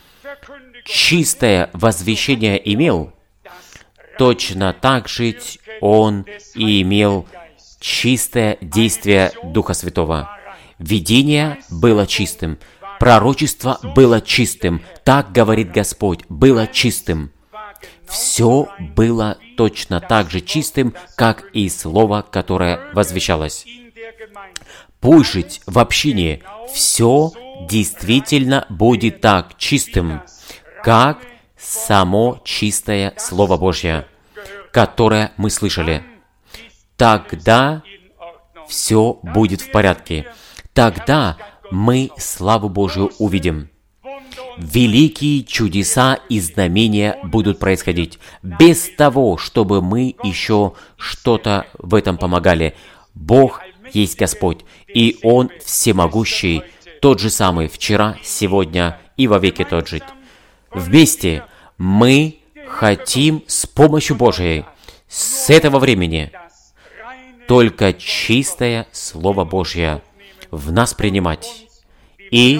чистое возвещение имел, точно так же он и имел чистое действие Духа Святого. Видение было чистым, пророчество было чистым, так говорит Господь, было чистым. Все было точно так же чистым, как и слово, которое возвещалось. Пусть жить в общине все действительно будет так чистым, как само чистое Слово Божье, которое мы слышали. Тогда все будет в порядке. Тогда мы славу Божью увидим. Великие чудеса и знамения будут происходить, без того, чтобы мы еще что-то в этом помогали. Бог есть Господь, и Он всемогущий, тот же самый вчера, сегодня и вовеки тот же. Вместе мы хотим с помощью Божией с этого времени только чистое Слово Божье в нас принимать и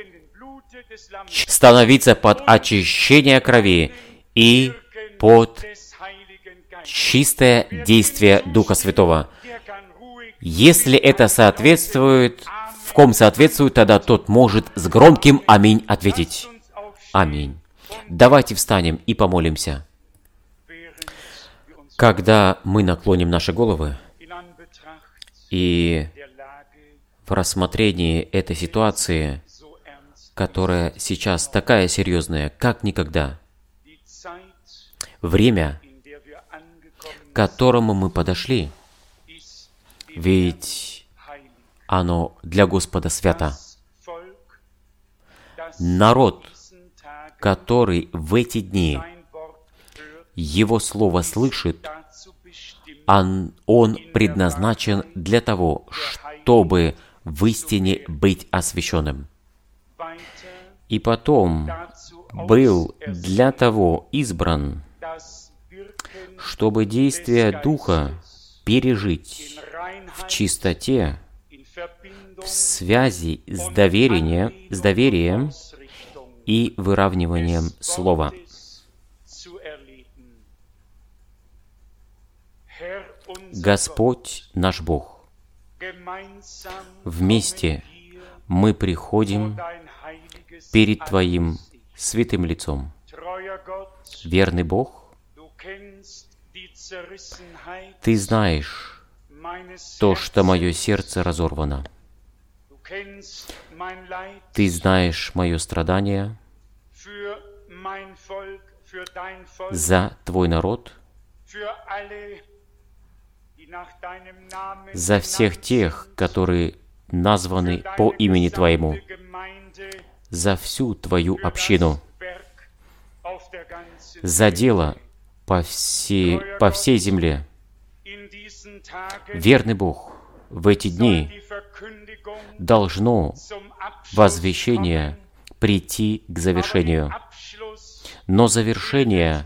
становиться под очищение крови и под чистое действие Духа Святого. Если это соответствует, в ком соответствует, тогда тот может с громким «Аминь» ответить. Аминь. Давайте встанем и помолимся. Когда мы наклоним наши головы и в рассмотрении этой ситуации, которая сейчас такая серьезная, как никогда, время, к которому мы подошли, ведь оно для Господа свято. Народ, который в эти дни Его Слово слышит, он предназначен для того, чтобы в истине быть освященным. И потом был для того избран, чтобы действие Духа пережить в чистоте, в связи с доверием и выравниванием Слова. Господь наш Бог, вместе мы приходим перед Твоим святым лицом. Верный Бог, Ты знаешь то, что мое сердце разорвано. Ты знаешь мое страдание за Твой народ, за всех тех, которые названы по имени Твоему, за всю Твою общину, за дело по всей земле. Верный Бог, в эти дни должно возвещение прийти к завершению. Но завершение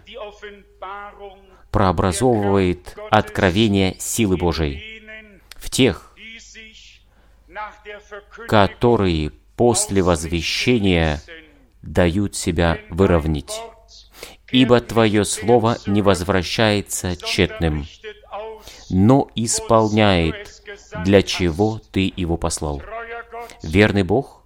прообразовывает откровение силы Божией в тех, которые после возвещения дают себя выровнять. Ибо Твое Слово не возвращается тщетным, но исполняет, для чего Ты его послал. Верный Бог,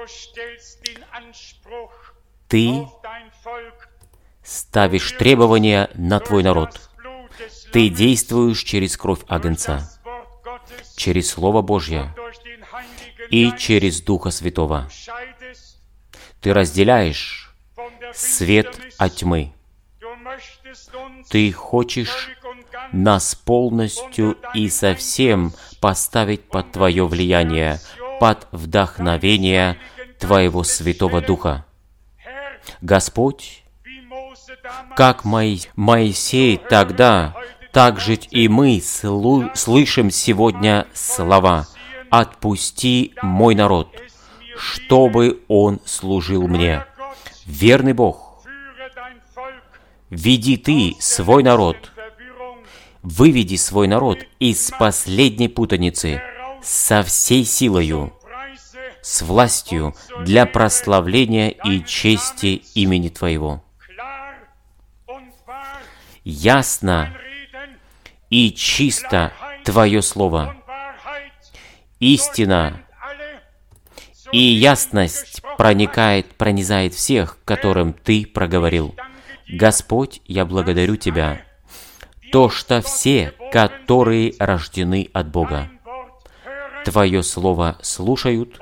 Ты ставишь требования на Твой народ. Ты действуешь через кровь Агнца, через Слово Божье и через Духа Святого. Ты разделяешь свет от тьмы. Ты хочешь нас полностью и совсем поставить под Твое влияние, под вдохновение Твоего Святого Духа. Господь, как Моисей тогда, так же и мы слышим сегодня слова: «Отпусти мой народ, чтобы он служил мне». Верный Бог, веди Ты свой народ, выведи свой народ из последней путаницы со всей силою, с властью для прославления и чести имени Твоего. Ясно и чисто Твое Слово. Истина и ясность пронизает всех, которым Ты проговорил. Господь, я благодарю Тебя, то, что все, которые рождены от Бога, Твое Слово слушают,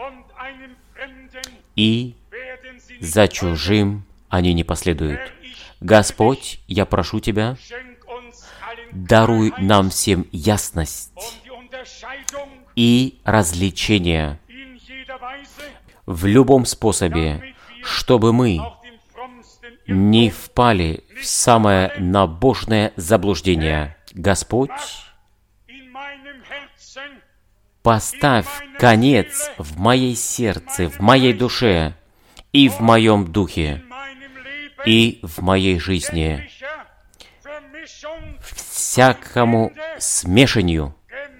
и за чужим они не последуют. Господь, я прошу Тебя, даруй нам всем ясность и развлечение в любом способе, чтобы мы не впали в самое набожное заблуждение. Господь, поставь конец в моей сердце, в моей душе и в моем духе, и в моей жизни, всякому смешанию.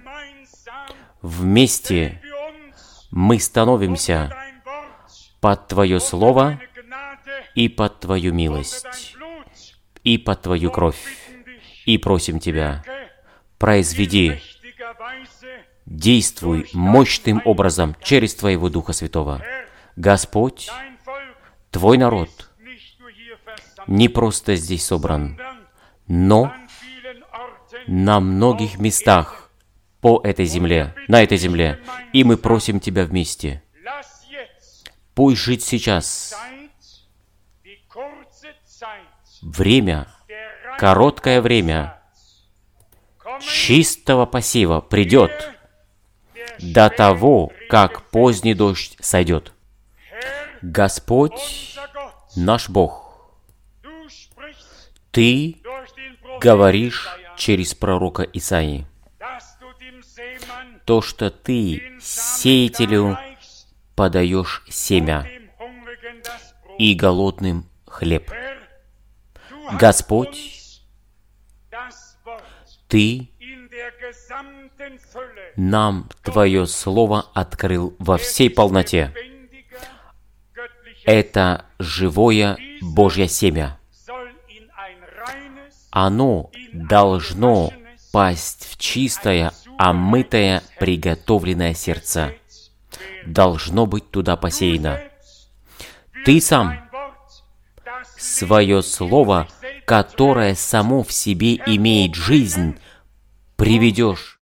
Вместе мы становимся под Твое Слово и под Твою милость, и под Твою кровь, и просим Тебя, произведи, действуй мощным образом через Твоего Духа Святого. Господь, Твой народ не просто здесь собран, но на многих местах по этой земле, на этой земле, и мы просим Тебя вместе. Пусть жить сейчас время, короткое время чистого посева придет до того, как поздний дождь сойдет. Господь, наш Бог, Ты говоришь через пророка Исаии, то, что Ты сеятелю подаешь семя и голодным хлеб. Господь, Ты нам Твое Слово открыл во всей полноте. Это живое Божье семя. Оно должно впасть в чистое, омытое, приготовленное сердце. Должно быть туда посеяно. Ты сам, свое слово, которое само в себе имеет жизнь, приведешь